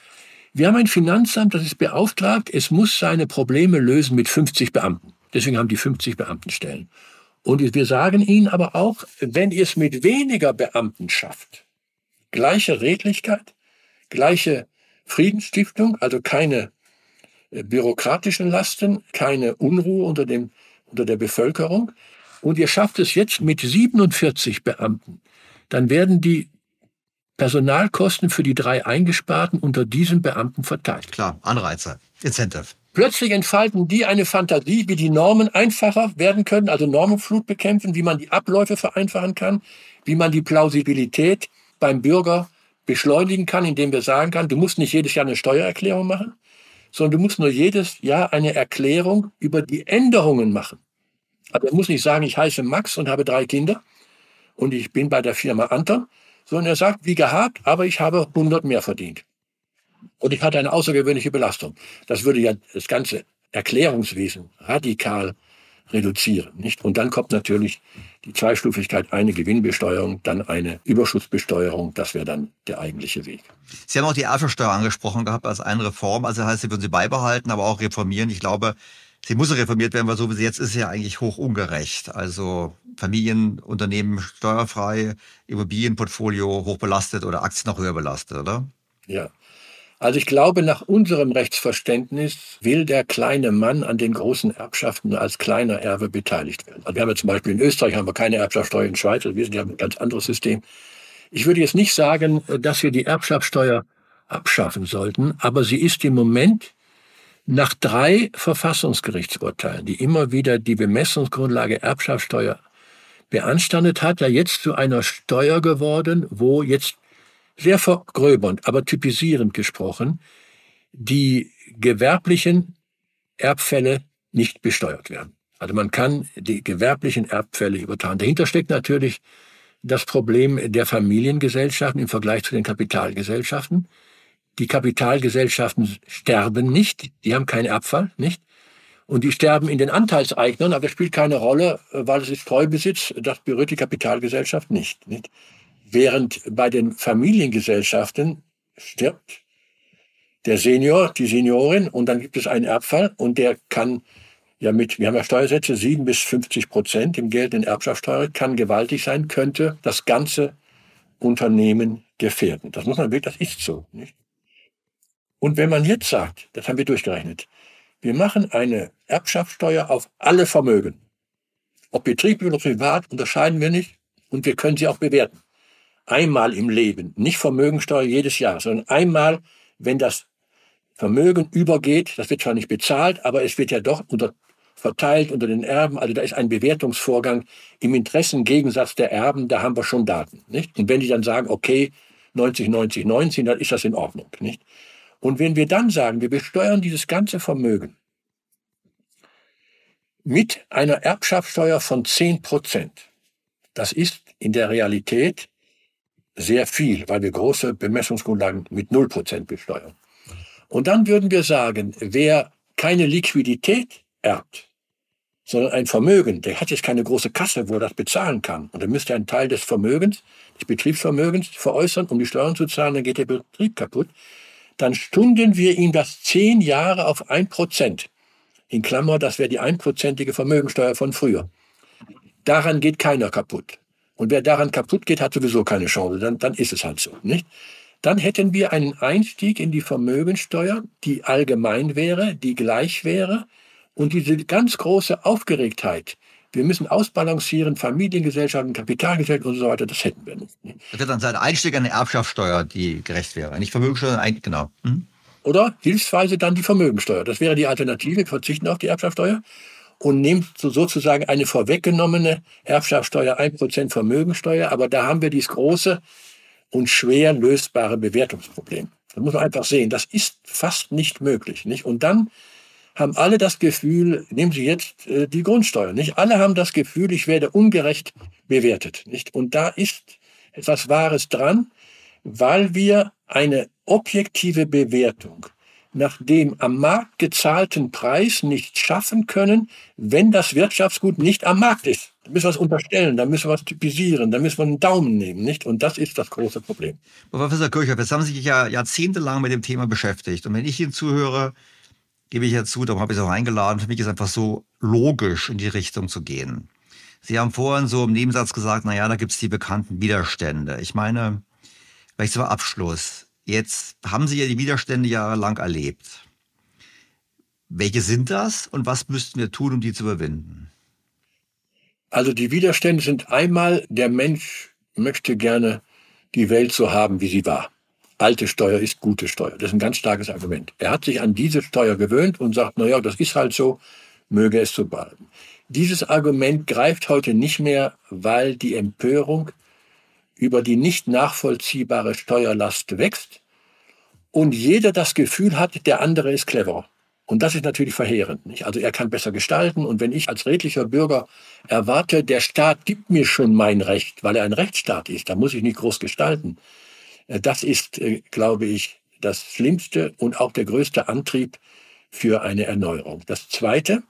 Wir haben ein Finanzamt, das ist beauftragt, es muss seine Probleme lösen mit 50 Beamten. Deswegen haben die 50 Beamtenstellen. Und wir sagen ihnen aber auch, wenn ihr es mit weniger Beamten schafft, gleiche Redlichkeit, gleiche Friedensstiftung, also keine bürokratischen Lasten, keine Unruhe unter der Bevölkerung. Und ihr schafft es jetzt mit 47 Beamten, dann werden die Personalkosten für die 3 Eingesparten unter diesen Beamten verteilt. Klar, Anreize, Incentive. Plötzlich entfalten die eine Fantasie, wie die Normen einfacher werden können, also Normenflut bekämpfen, wie man die Abläufe vereinfachen kann, wie man die Plausibilität beim Bürger beschleunigen kann, indem wir sagen können, du musst nicht jedes Jahr eine Steuererklärung machen, sondern du musst nur jedes Jahr eine Erklärung über die Änderungen machen. Also er muss nicht sagen, ich heiße Max und habe 3 Kinder und ich bin bei der Firma Anton, sondern er sagt, wie gehabt, aber ich habe 100 mehr verdient. Und ich hatte eine außergewöhnliche Belastung. Das würde ja das ganze Erklärungswesen radikal reduzieren, nicht? Und dann kommt natürlich die Zweistufigkeit, eine Gewinnbesteuerung, dann eine Überschussbesteuerung. Das wäre dann der eigentliche Weg. Sie haben auch die Erbschaftssteuer angesprochen gehabt als eine Reform. Also das heißt, Sie würden sie beibehalten, aber auch reformieren. Ich glaube, sie muss reformiert werden, weil so wie sie jetzt ist, ja eigentlich hoch ungerecht. Also Familienunternehmen steuerfrei, Immobilienportfolio hoch belastet oder Aktien noch höher belastet, oder? Ja. Also ich glaube, nach unserem Rechtsverständnis will der kleine Mann an den großen Erbschaften als kleiner Erbe beteiligt werden. Also wir haben ja zum Beispiel in Österreich haben wir keine Erbschaftssteuer, in Schweiz, also wir haben ein ganz anderes System. Ich würde jetzt nicht sagen, dass wir die Erbschaftssteuer abschaffen sollten, aber sie ist im Moment nach 3 Verfassungsgerichtsurteilen, die immer wieder die Bemessungsgrundlage Erbschaftssteuer beanstandet hat, ja jetzt zu einer Steuer geworden, wo jetzt sehr vergröbernd, aber typisierend gesprochen, die gewerblichen Erbfälle nicht besteuert werden. Also man kann die gewerblichen Erbfälle übertragen. Dahinter steckt natürlich das Problem der Familiengesellschaften im Vergleich zu den Kapitalgesellschaften. Die Kapitalgesellschaften sterben nicht, die haben keinen Abfall, nicht? Und die sterben in den Anteilseignern, aber das spielt keine Rolle, weil es ist Treubesitz, das berührt die Kapitalgesellschaft nicht. Während bei den Familiengesellschaften stirbt der Senior, die Seniorin, und dann gibt es einen Erbfall und der kann wir haben ja Steuersätze 7-50% im geltenden Erbschaftssteuer, kann gewaltig sein, könnte das ganze Unternehmen gefährden. Das muss man wirklich, das ist so, nicht? Und wenn man jetzt sagt, das haben wir durchgerechnet, wir machen eine Erbschaftssteuer auf alle Vermögen. Ob betrieblich oder privat, unterscheiden wir nicht. Und wir können sie auch bewerten. Einmal im Leben. Nicht Vermögensteuer jedes Jahr, sondern einmal, wenn das Vermögen übergeht. Das wird zwar nicht bezahlt, aber es wird ja doch verteilt unter den Erben. Also da ist ein Bewertungsvorgang im Interessengegensatz der Erben. Da haben wir schon Daten, nicht? Und wenn die dann sagen, okay, 90, 90, 90, dann ist das in Ordnung, nicht? Und wenn wir dann sagen, wir besteuern dieses ganze Vermögen mit einer Erbschaftssteuer von 10%, das ist in der Realität sehr viel, weil wir große Bemessungsgrundlagen mit 0% besteuern. Und dann würden wir sagen, wer keine Liquidität erbt, sondern ein Vermögen, der hat jetzt keine große Kasse, wo er das bezahlen kann. Und er müsste einen Teil des Vermögens, des Betriebsvermögens veräußern, um die Steuern zu zahlen, dann geht der Betrieb kaputt. Dann stunden wir ihm das 10 Jahre auf 1%. In Klammer, das wäre die 1%ige Vermögensteuer von früher. Daran geht keiner kaputt. Und wer daran kaputt geht, hat sowieso keine Chance. Dann ist es halt so, nicht? Dann hätten wir einen Einstieg in die Vermögensteuer, die allgemein wäre, die gleich wäre. Und diese ganz große Aufgeregtheit, wir müssen ausbalancieren, Familiengesellschaften, Kapitalgesellschaften und so weiter, das hätten wir nicht. Das wird dann sein Einstieg eine Erbschaftssteuer, die gerecht wäre. Nicht Vermögensteuer, genau. Oder hilfsweise dann die Vermögensteuer. Das wäre die Alternative. Wir verzichten auf die Erbschaftssteuer und nehmen sozusagen eine vorweggenommene Erbschaftssteuer, 1% Vermögensteuer. Aber da haben wir dieses große und schwer lösbare Bewertungsproblem. Das muss man einfach sehen. Das ist fast nicht möglich, nicht? Und dann haben alle das Gefühl, nehmen Sie jetzt die Grundsteuer, nicht? Alle haben das Gefühl, ich werde ungerecht bewertet, nicht? Und da ist etwas Wahres dran, weil wir eine objektive Bewertung nach dem am Markt gezahlten Preis nicht schaffen können, wenn das Wirtschaftsgut nicht am Markt ist. Da müssen wir es unterstellen, da müssen wir es typisieren, da müssen wir einen Daumen nehmen, nicht? Und das ist das große Problem. Professor Kirchhoff, jetzt haben Sie sich ja jahrzehntelang mit dem Thema beschäftigt. Und wenn ich Ihnen zuhöre, gebe ich ja zu, darum habe ich es auch eingeladen, für mich ist es einfach so logisch, in die Richtung zu gehen. Sie haben vorhin so im Nebensatz gesagt, naja, da gibt es die bekannten Widerstände. Ich meine, vielleicht zum Abschluss, jetzt haben Sie ja die Widerstände jahrelang erlebt. Welche sind das und was müssten wir tun, um die zu überwinden? Also die Widerstände sind einmal, der Mensch möchte gerne die Welt so haben, wie sie war. Alte Steuer ist gute Steuer. Das ist ein ganz starkes Argument. Er hat sich an diese Steuer gewöhnt und sagt, naja, das ist halt so, möge es so bleiben. Dieses Argument greift heute nicht mehr, weil die Empörung über die nicht nachvollziehbare Steuerlast wächst und jeder das Gefühl hat, der andere ist cleverer. Und das ist natürlich verheerend, nicht? Also er kann besser gestalten und wenn ich als redlicher Bürger erwarte, der Staat gibt mir schon mein Recht, weil er ein Rechtsstaat ist, dann muss ich nicht groß gestalten. Das ist, glaube ich, das schlimmste und auch der größte Antrieb für eine Erneuerung. Das Zweite,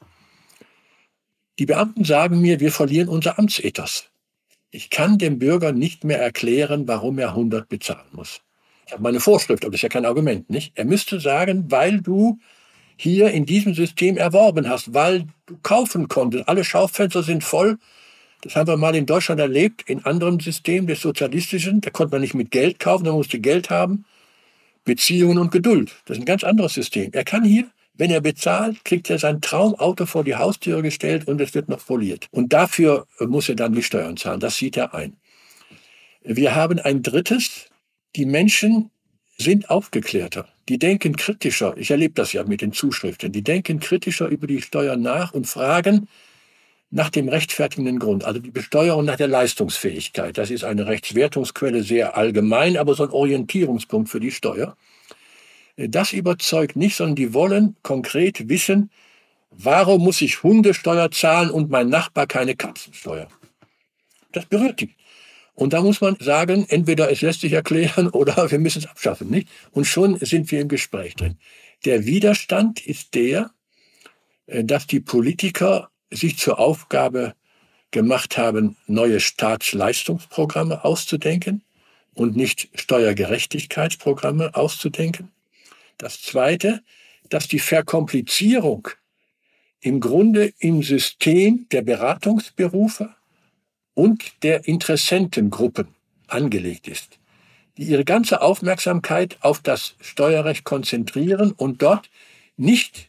die Beamten sagen mir, wir verlieren unser Amtsethos. Ich kann dem Bürger nicht mehr erklären, warum er 100 bezahlen muss. Ich habe meine Vorschrift, aber das ist ja kein Argument, nicht? Er müsste sagen, weil du hier in diesem System erworben hast, weil du kaufen konntest. Alle Schaufenster sind voll. Das haben wir mal in Deutschland erlebt, in anderem System des Sozialistischen. Da konnte man nicht mit Geld kaufen, da musste Geld haben. Beziehungen und Geduld. Das ist ein ganz anderes System. Er kann hier, wenn er bezahlt, kriegt er sein Traumauto vor die Haustüre gestellt und es wird noch poliert. Und dafür muss er dann die Steuern zahlen. Das sieht er ein. Wir haben ein drittes. Die Menschen sind aufgeklärter. Die denken kritischer. Ich erlebe das ja mit den Zuschriften. Die denken kritischer über die Steuern nach und fragen nach dem rechtfertigenden Grund. Also die Besteuerung nach der Leistungsfähigkeit. Das ist eine Rechtswertungsquelle, sehr allgemein, aber so ein Orientierungspunkt für die Steuer. Das überzeugt nicht, sondern die wollen konkret wissen, warum muss ich Hundesteuer zahlen und mein Nachbar keine Katzensteuer? Das berührt die. Und da muss man sagen, entweder es lässt sich erklären oder wir müssen es abschaffen, nicht? Und schon sind wir im Gespräch drin. Der Widerstand ist der, dass die Politiker sich zur Aufgabe gemacht haben, neue Staatsleistungsprogramme auszudenken und nicht Steuergerechtigkeitsprogramme auszudenken. Das Zweite, dass die Verkomplizierung im Grunde im System der Beratungsberufe und der Interessentengruppen angelegt ist, die ihre ganze Aufmerksamkeit auf das Steuerrecht konzentrieren und dort nicht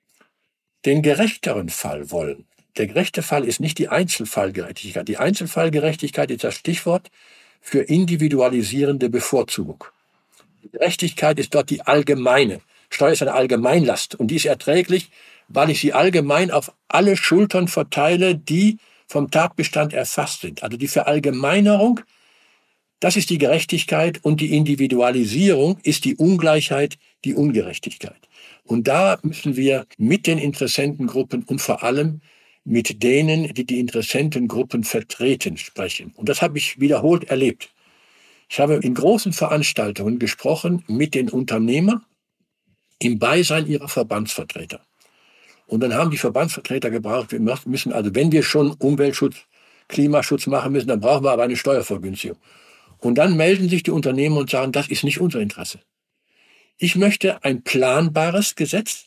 den gerechteren Fall wollen. Der gerechte Fall ist nicht die Einzelfallgerechtigkeit. Die Einzelfallgerechtigkeit ist das Stichwort für individualisierende Bevorzugung. Die Gerechtigkeit ist dort die allgemeine. Steuer ist eine Allgemeinlast und die ist erträglich, weil ich sie allgemein auf alle Schultern verteile, die vom Tatbestand erfasst sind. Also die Verallgemeinerung, das ist die Gerechtigkeit und die Individualisierung ist die Ungleichheit, die Ungerechtigkeit. Und da müssen wir mit den Interessentengruppen und vor allem mit denen, die die Interessentengruppen vertreten, sprechen. Und das habe ich wiederholt erlebt. Ich habe in großen Veranstaltungen gesprochen mit den Unternehmern im Beisein ihrer Verbandsvertreter. Und dann haben die Verbandsvertreter gebraucht, wir müssen also, wenn wir schon Umweltschutz, Klimaschutz machen müssen, dann brauchen wir aber eine Steuervergünstigung. Und dann melden sich die Unternehmen und sagen, das ist nicht unser Interesse. Ich möchte ein planbares Gesetz.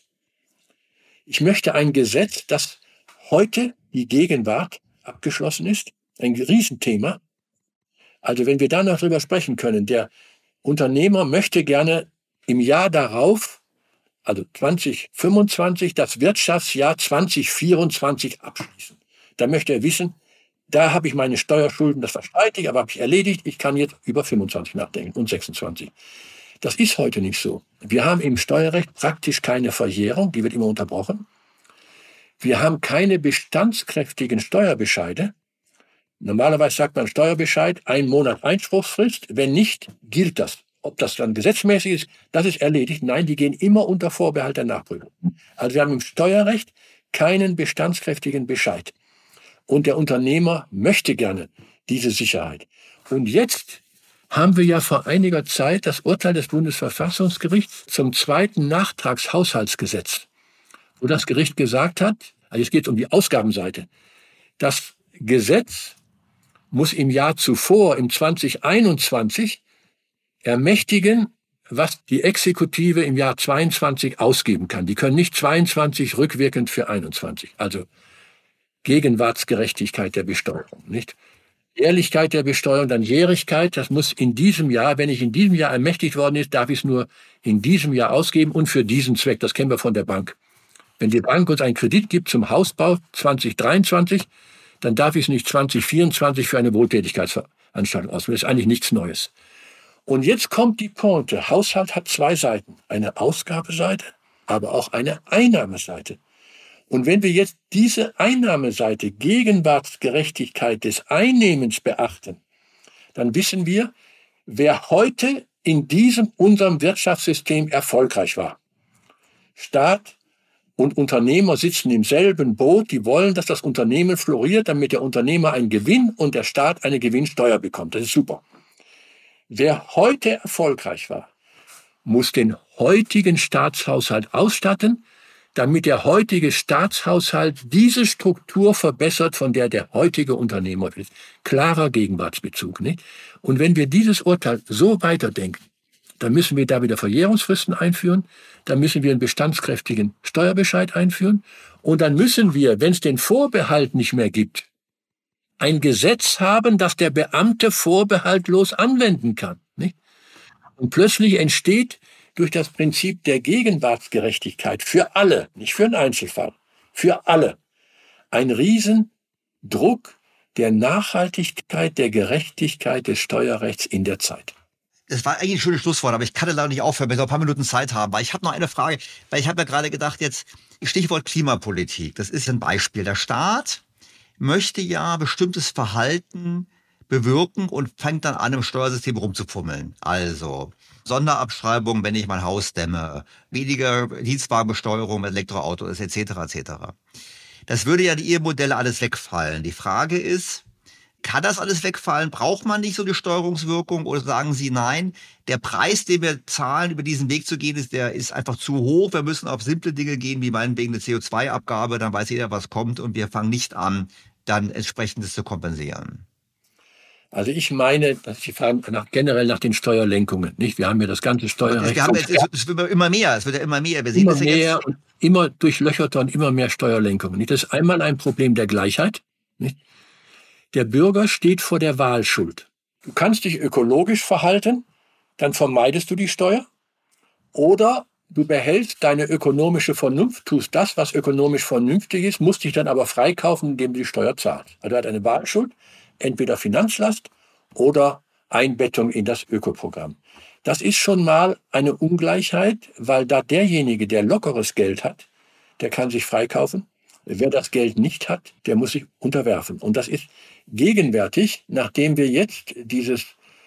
Ich möchte ein Gesetz, das heute die Gegenwart abgeschlossen ist. Ein Riesenthema. Also wenn wir da noch drüber sprechen können, der Unternehmer möchte gerne im Jahr darauf, also 2025, das Wirtschaftsjahr 2024 abschließen. Da möchte er wissen, da habe ich meine Steuerschulden, das verstreite ich, aber habe ich erledigt, ich kann jetzt über 25 nachdenken und 26. Das ist heute nicht so. Wir haben im Steuerrecht praktisch keine Verjährung, die wird immer unterbrochen. Wir haben keine bestandskräftigen Steuerbescheide. Normalerweise sagt man Steuerbescheid, 1 Monat Einspruchsfrist, wenn nicht, gilt das. Ob das dann gesetzmäßig ist, das ist erledigt. Nein, die gehen immer unter Vorbehalt der Nachprüfung. Also wir haben im Steuerrecht keinen bestandskräftigen Bescheid. Und der Unternehmer möchte gerne diese Sicherheit. Und jetzt haben wir ja vor einiger Zeit das Urteil des Bundesverfassungsgerichts zum 2. Nachtragshaushaltsgesetz, wo das Gericht gesagt hat, also es geht um die Ausgabenseite, das Gesetz muss im Jahr zuvor, im 2021, ermächtigen, was die Exekutive im Jahr 22 ausgeben kann. Die können nicht 22 rückwirkend für 21. Also Gegenwartsgerechtigkeit der Besteuerung, nicht? Ehrlichkeit der Besteuerung, dann Jährigkeit, das muss in diesem Jahr, wenn ich in diesem Jahr ermächtigt worden ist, darf ich es nur in diesem Jahr ausgeben und für diesen Zweck. Das kennen wir von der Bank. Wenn die Bank uns einen Kredit gibt zum Hausbau 2023, dann darf ich es nicht 2024 für eine Wohltätigkeitsveranstaltung ausgeben. Das ist eigentlich nichts Neues. Und jetzt kommt die Pointe. Haushalt hat 2 Seiten. Eine Ausgabeseite, aber auch eine Einnahmeseite. Und wenn wir jetzt diese Einnahmeseite, Gegenwartsgerechtigkeit des Einnehmens beachten, dann wissen wir, wer heute in unserem Wirtschaftssystem erfolgreich war. Staat und Unternehmer sitzen im selben Boot. Die wollen, dass das Unternehmen floriert, damit der Unternehmer einen Gewinn und der Staat eine Gewinnsteuer bekommt. Das ist super. Wer heute erfolgreich war, muss den heutigen Staatshaushalt ausstatten, damit der heutige Staatshaushalt diese Struktur verbessert, von der der heutige Unternehmer ist. Klarer Gegenwartsbezug, nicht? Und wenn wir dieses Urteil so weiterdenken, dann müssen wir da wieder Verjährungsfristen einführen, dann müssen wir einen bestandskräftigen Steuerbescheid einführen und dann müssen wir, wenn es den Vorbehalt nicht mehr gibt, ein Gesetz haben, das der Beamte vorbehaltlos anwenden kann, nicht? Und plötzlich entsteht durch das Prinzip der Gegenwartsgerechtigkeit für alle, nicht für einen Einzelfall, für alle, ein Riesendruck der Nachhaltigkeit, der Gerechtigkeit des Steuerrechts in der Zeit. Das war eigentlich ein schönes Schlusswort, aber ich kann leider nicht aufhören, weil wir noch ein paar Minuten Zeit haben. Weil ich habe noch eine Frage, weil ich habe ja gerade gedacht, jetzt Stichwort Klimapolitik, das ist ein Beispiel. Der Staat möchte ja bestimmtes Verhalten bewirken und fängt dann an, im Steuersystem rumzufummeln. Also Sonderabschreibung, wenn ich mein Haus dämme, weniger Dienstwagenbesteuerung mit Elektroautos etc. etc. Das würde ja die Ehemodelle alles wegfallen. Die Frage ist, Kann das alles wegfallen? Braucht man nicht so eine Steuerungswirkung? Oder sagen Sie, nein, der Preis, den wir zahlen, über diesen Weg zu gehen, der ist einfach zu hoch. Wir müssen auf simple Dinge gehen, wie meinetwegen eine CO2-Abgabe. Dann weiß jeder, was kommt. Und wir fangen nicht an, dann entsprechendes zu kompensieren. Also ich meine, dass Sie fragen generell nach den Steuerlenkungen. Nicht? Wir haben ja das ganze Steuerrecht. Es wird immer mehr. Wir sehen immer das ja mehr jetzt. Und immer durchlöcherter und immer mehr Steuerlenkungen. Nicht? Das ist einmal ein Problem der Gleichheit. Nicht? Der Bürger steht vor der Wahlschuld. Du kannst dich ökologisch verhalten, dann vermeidest du die Steuer. Oder du behältst deine ökonomische Vernunft, tust das, was ökonomisch vernünftig ist, musst dich dann aber freikaufen, indem du die Steuer zahlst. Also er hat eine Wahlschuld, entweder Finanzlast oder Einbettung in das Ökoprogramm. Das ist schon mal eine Ungleichheit, weil da derjenige, der lockeres Geld hat, der kann sich freikaufen. Wer das Geld nicht hat, der muss sich unterwerfen. Und das ist gegenwärtig, nachdem wir jetzt dieses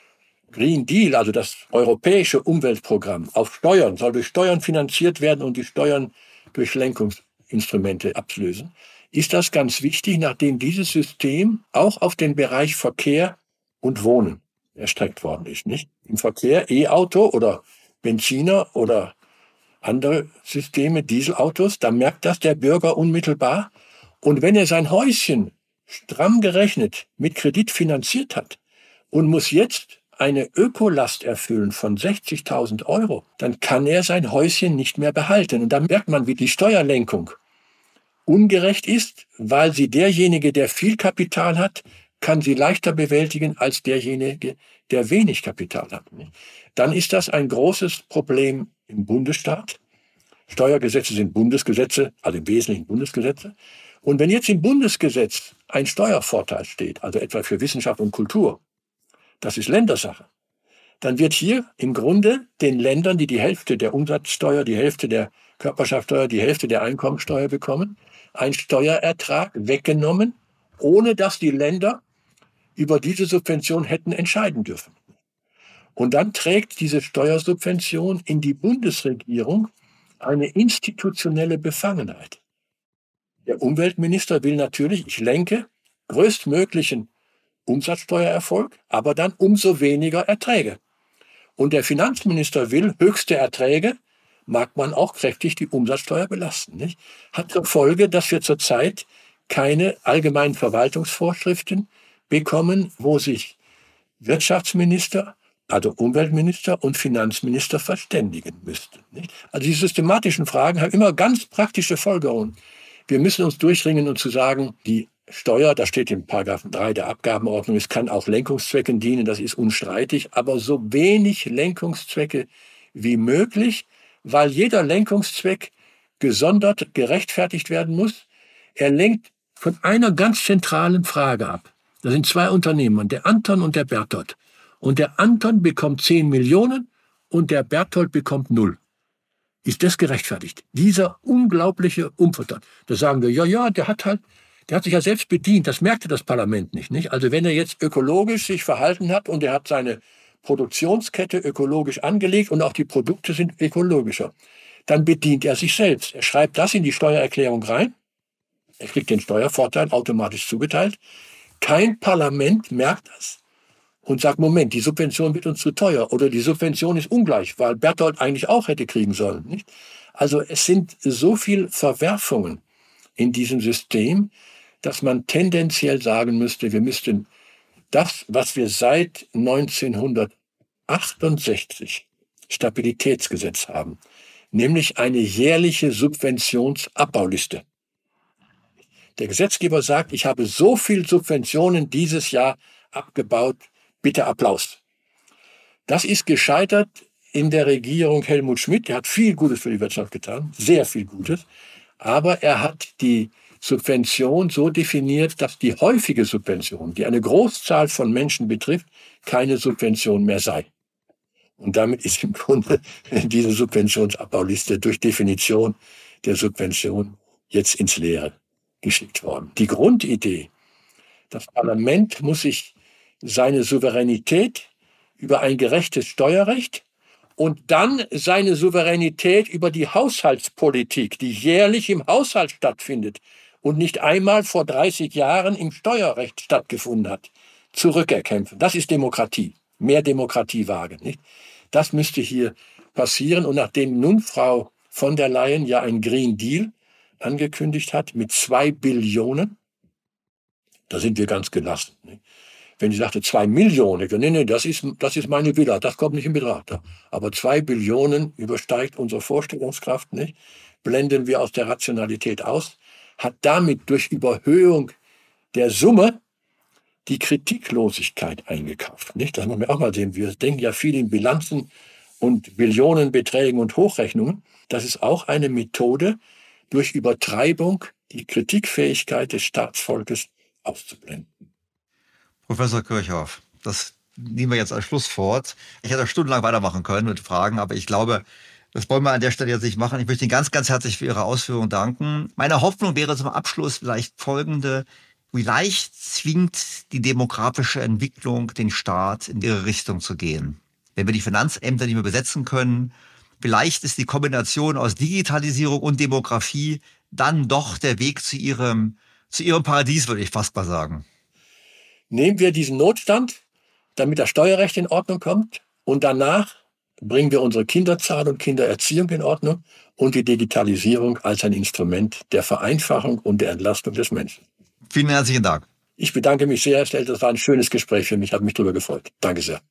Green Deal, also das europäische Umweltprogramm auf Steuern, soll durch Steuern finanziert werden und die Steuern durch Lenkungsinstrumente ablösen, ist das ganz wichtig, nachdem dieses System auch auf den Bereich Verkehr und Wohnen erstreckt worden ist. Nicht? Im Verkehr E-Auto oder Benziner oder andere Systeme, Dieselautos, da merkt das der Bürger unmittelbar. Und wenn er sein Häuschen stramm gerechnet mit Kredit finanziert hat und muss jetzt eine Ökolast erfüllen von 60.000 €, dann kann er sein Häuschen nicht mehr behalten. Und da merkt man, wie die Steuerlenkung ungerecht ist, weil sie derjenige, der viel Kapital hat, kann sie leichter bewältigen als derjenige, der wenig Kapital hat. Dann ist das ein großes Problem im Bundesstaat. Steuergesetze sind Bundesgesetze, also im Wesentlichen Bundesgesetze. Und wenn jetzt im Bundesgesetz ein Steuervorteil steht, also etwa für Wissenschaft und Kultur, das ist Ländersache, dann wird hier im Grunde den Ländern, die die Hälfte der Umsatzsteuer, die Hälfte der Körperschaftsteuer, die Hälfte der Einkommensteuer bekommen, ein Steuerertrag weggenommen, ohne dass die Länder über diese Subvention hätten entscheiden dürfen. Und dann trägt diese Steuersubvention in die Bundesregierung eine institutionelle Befangenheit. Der Umweltminister will natürlich, ich lenke, größtmöglichen Umsatzsteuererfolg, aber dann umso weniger Erträge. Und der Finanzminister will höchste Erträge, mag man auch kräftig die Umsatzsteuer belasten. Nicht? Hat zur Folge, dass wir zurzeit keine allgemeinen Verwaltungsvorschriften bekommen, wo sich Wirtschaftsminister, also Umweltminister und Finanzminister verständigen müssten. Nicht? Also die systematischen Fragen haben immer ganz praktische Folgerungen. Wir müssen uns durchringen und zu sagen, die Steuer, da steht in § 3 der Abgabenordnung, es kann auch Lenkungszwecken dienen, das ist unstreitig, aber so wenig Lenkungszwecke wie möglich, weil jeder Lenkungszweck gesondert gerechtfertigt werden muss. Er lenkt von einer ganz zentralen Frage ab. Das sind zwei Unternehmer, der Anton und der Berthold. Und der Anton bekommt 10 Millionen und der Berthold bekommt 0. Ist das gerechtfertigt? Dieser unglaubliche Umverteilung. Da sagen wir, ja, der hat sich ja selbst bedient. Das merkte das Parlament nicht? Also wenn er jetzt ökologisch sich verhalten hat und er hat seine Produktionskette ökologisch angelegt und auch die Produkte sind ökologischer, dann bedient er sich selbst. Er schreibt das in die Steuererklärung rein. Er kriegt den Steuervorteil automatisch zugeteilt. Kein Parlament merkt das und sagt, Moment, die Subvention wird uns zu teuer oder die Subvention ist ungleich, weil Berthold eigentlich auch hätte kriegen sollen. Nicht? Also es sind so viele Verwerfungen in diesem System, dass man tendenziell sagen müsste, wir müssten das, was wir seit 1968 Stabilitätsgesetz haben, nämlich eine jährliche Subventionsabbauliste. Der Gesetzgeber sagt, ich habe so viel Subventionen dieses Jahr abgebaut, bitte Applaus. Das ist gescheitert in der Regierung Helmut Schmidt. Er hat viel Gutes für die Wirtschaft getan, sehr viel Gutes, aber er hat die Subvention so definiert, dass die häufige Subvention, die eine Großzahl von Menschen betrifft, keine Subvention mehr sei. Und damit ist im Grunde diese Subventionsabbauliste durch Definition der Subvention jetzt ins Leere geschickt worden. Die Grundidee, das Parlament muss sich seine Souveränität über ein gerechtes Steuerrecht und dann seine Souveränität über die Haushaltspolitik, die jährlich im Haushalt stattfindet, und nicht einmal vor 30 Jahren im Steuerrecht stattgefunden hat, zurückerkämpfen. Das ist Demokratie. Mehr Demokratie wagen. Nicht? Das müsste hier passieren. Und nachdem nun Frau von der Leyen ja einen Green Deal angekündigt hat mit 2 Billionen, da sind wir ganz gelassen. Nicht? Wenn sie sagte 2 Millionen, nee, das ist meine Villa, das kommt nicht in Betracht. Aber 2 Billionen übersteigt unsere Vorstellungskraft, nicht? Blenden wir aus der Rationalität aus, hat damit durch Überhöhung der Summe die Kritiklosigkeit eingekauft. Nicht? Das muss man auch mal sehen. Wir denken ja viel in Bilanzen und Billionenbeträgen und Hochrechnungen. Das ist auch eine Methode, durch Übertreibung die Kritikfähigkeit des Staatsvolkes auszublenden. Professor Kirchhoff, das nehmen wir jetzt als Schlusswort. Ich hätte stundenlang weitermachen können mit Fragen, aber ich glaube, das wollen wir an der Stelle jetzt nicht machen. Ich möchte Ihnen ganz, ganz herzlich für Ihre Ausführungen danken. Meine Hoffnung wäre zum Abschluss vielleicht folgende. Vielleicht zwingt die demografische Entwicklung den Staat, in ihre Richtung zu gehen. Wenn wir die Finanzämter nicht mehr besetzen können, vielleicht ist die Kombination aus Digitalisierung und Demografie dann doch der Weg zu ihrem Paradies, würde ich fast mal sagen. Nehmen wir diesen Notstand, damit das Steuerrecht in Ordnung kommt, und danach bringen wir unsere Kinderzahl und Kindererziehung in Ordnung und die Digitalisierung als ein Instrument der Vereinfachung und der Entlastung des Menschen. Vielen herzlichen Dank. Ich bedanke mich sehr, Herr Stelter. Das war ein schönes Gespräch für mich. Habe mich darüber gefreut. Danke sehr.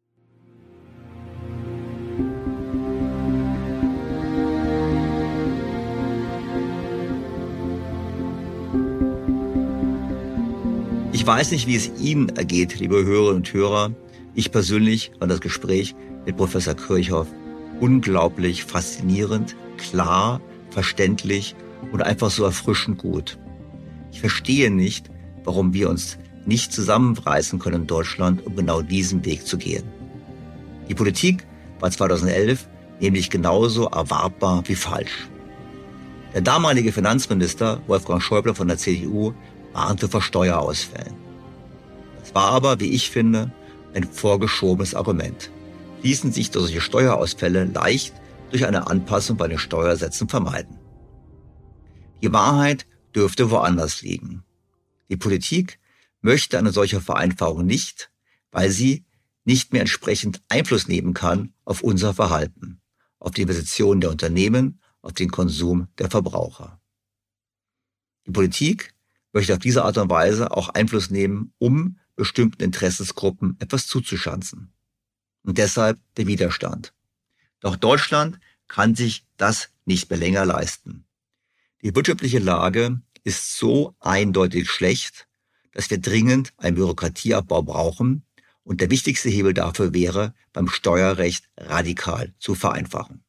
Ich weiß nicht, wie es Ihnen ergeht, liebe Hörerinnen und Hörer. Ich persönlich fand das Gespräch mit Professor Kirchhoff unglaublich faszinierend, klar, verständlich und einfach so erfrischend gut. Ich verstehe nicht, warum wir uns nicht zusammenreißen können in Deutschland, um genau diesen Weg zu gehen. Die Politik war 2011 nämlich genauso erwartbar wie falsch. Der damalige Finanzminister Wolfgang Schäuble von der CDU warnte vor Steuerausfällen. Das war aber, wie ich finde, ein vorgeschobenes Argument. Ließen sich solche Steuerausfälle leicht durch eine Anpassung bei den Steuersätzen vermeiden. Die Wahrheit dürfte woanders liegen. Die Politik möchte eine solche Vereinfachung nicht, weil sie nicht mehr entsprechend Einfluss nehmen kann auf unser Verhalten, auf die Investitionen der Unternehmen, auf den Konsum der Verbraucher. Die Politik möchte auf diese Art und Weise auch Einfluss nehmen, um bestimmten Interessensgruppen etwas zuzuschanzen. Und deshalb der Widerstand. Doch Deutschland kann sich das nicht mehr länger leisten. Die wirtschaftliche Lage ist so eindeutig schlecht, dass wir dringend einen Bürokratieabbau brauchen und der wichtigste Hebel dafür wäre, beim Steuerrecht radikal zu vereinfachen.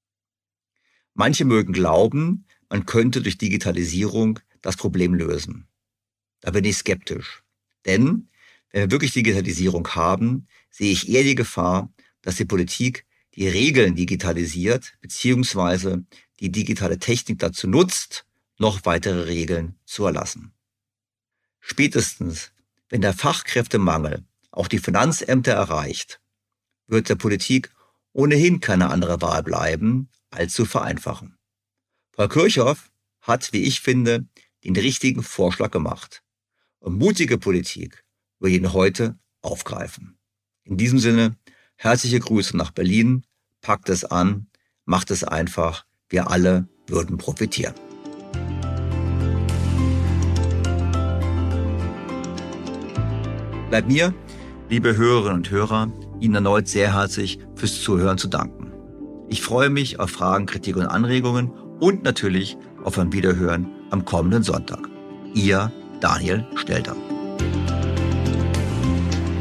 Manche mögen glauben, man könnte durch Digitalisierung das Problem lösen. Da bin ich skeptisch. Denn wenn wir wirklich Digitalisierung haben, sehe ich eher die Gefahr, dass die Politik die Regeln digitalisiert bzw. die digitale Technik dazu nutzt, noch weitere Regeln zu erlassen. Spätestens, wenn der Fachkräftemangel auch die Finanzämter erreicht, wird der Politik ohnehin keine andere Wahl bleiben, als zu vereinfachen. Frau Kirchhoff hat, wie ich finde, den richtigen Vorschlag gemacht. Und mutige Politik würde ihn heute aufgreifen. In diesem Sinne, herzliche Grüße nach Berlin, packt es an, macht es einfach, wir alle würden profitieren. Bleibt mir, liebe Hörerinnen und Hörer, Ihnen erneut sehr herzlich fürs Zuhören zu danken. Ich freue mich auf Fragen, Kritik und Anregungen und natürlich auf ein Wiederhören am kommenden Sonntag. Ihr Daniel Stelter.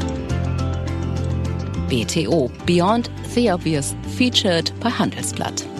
BTO Beyond the Obvious featured bei Handelsblatt.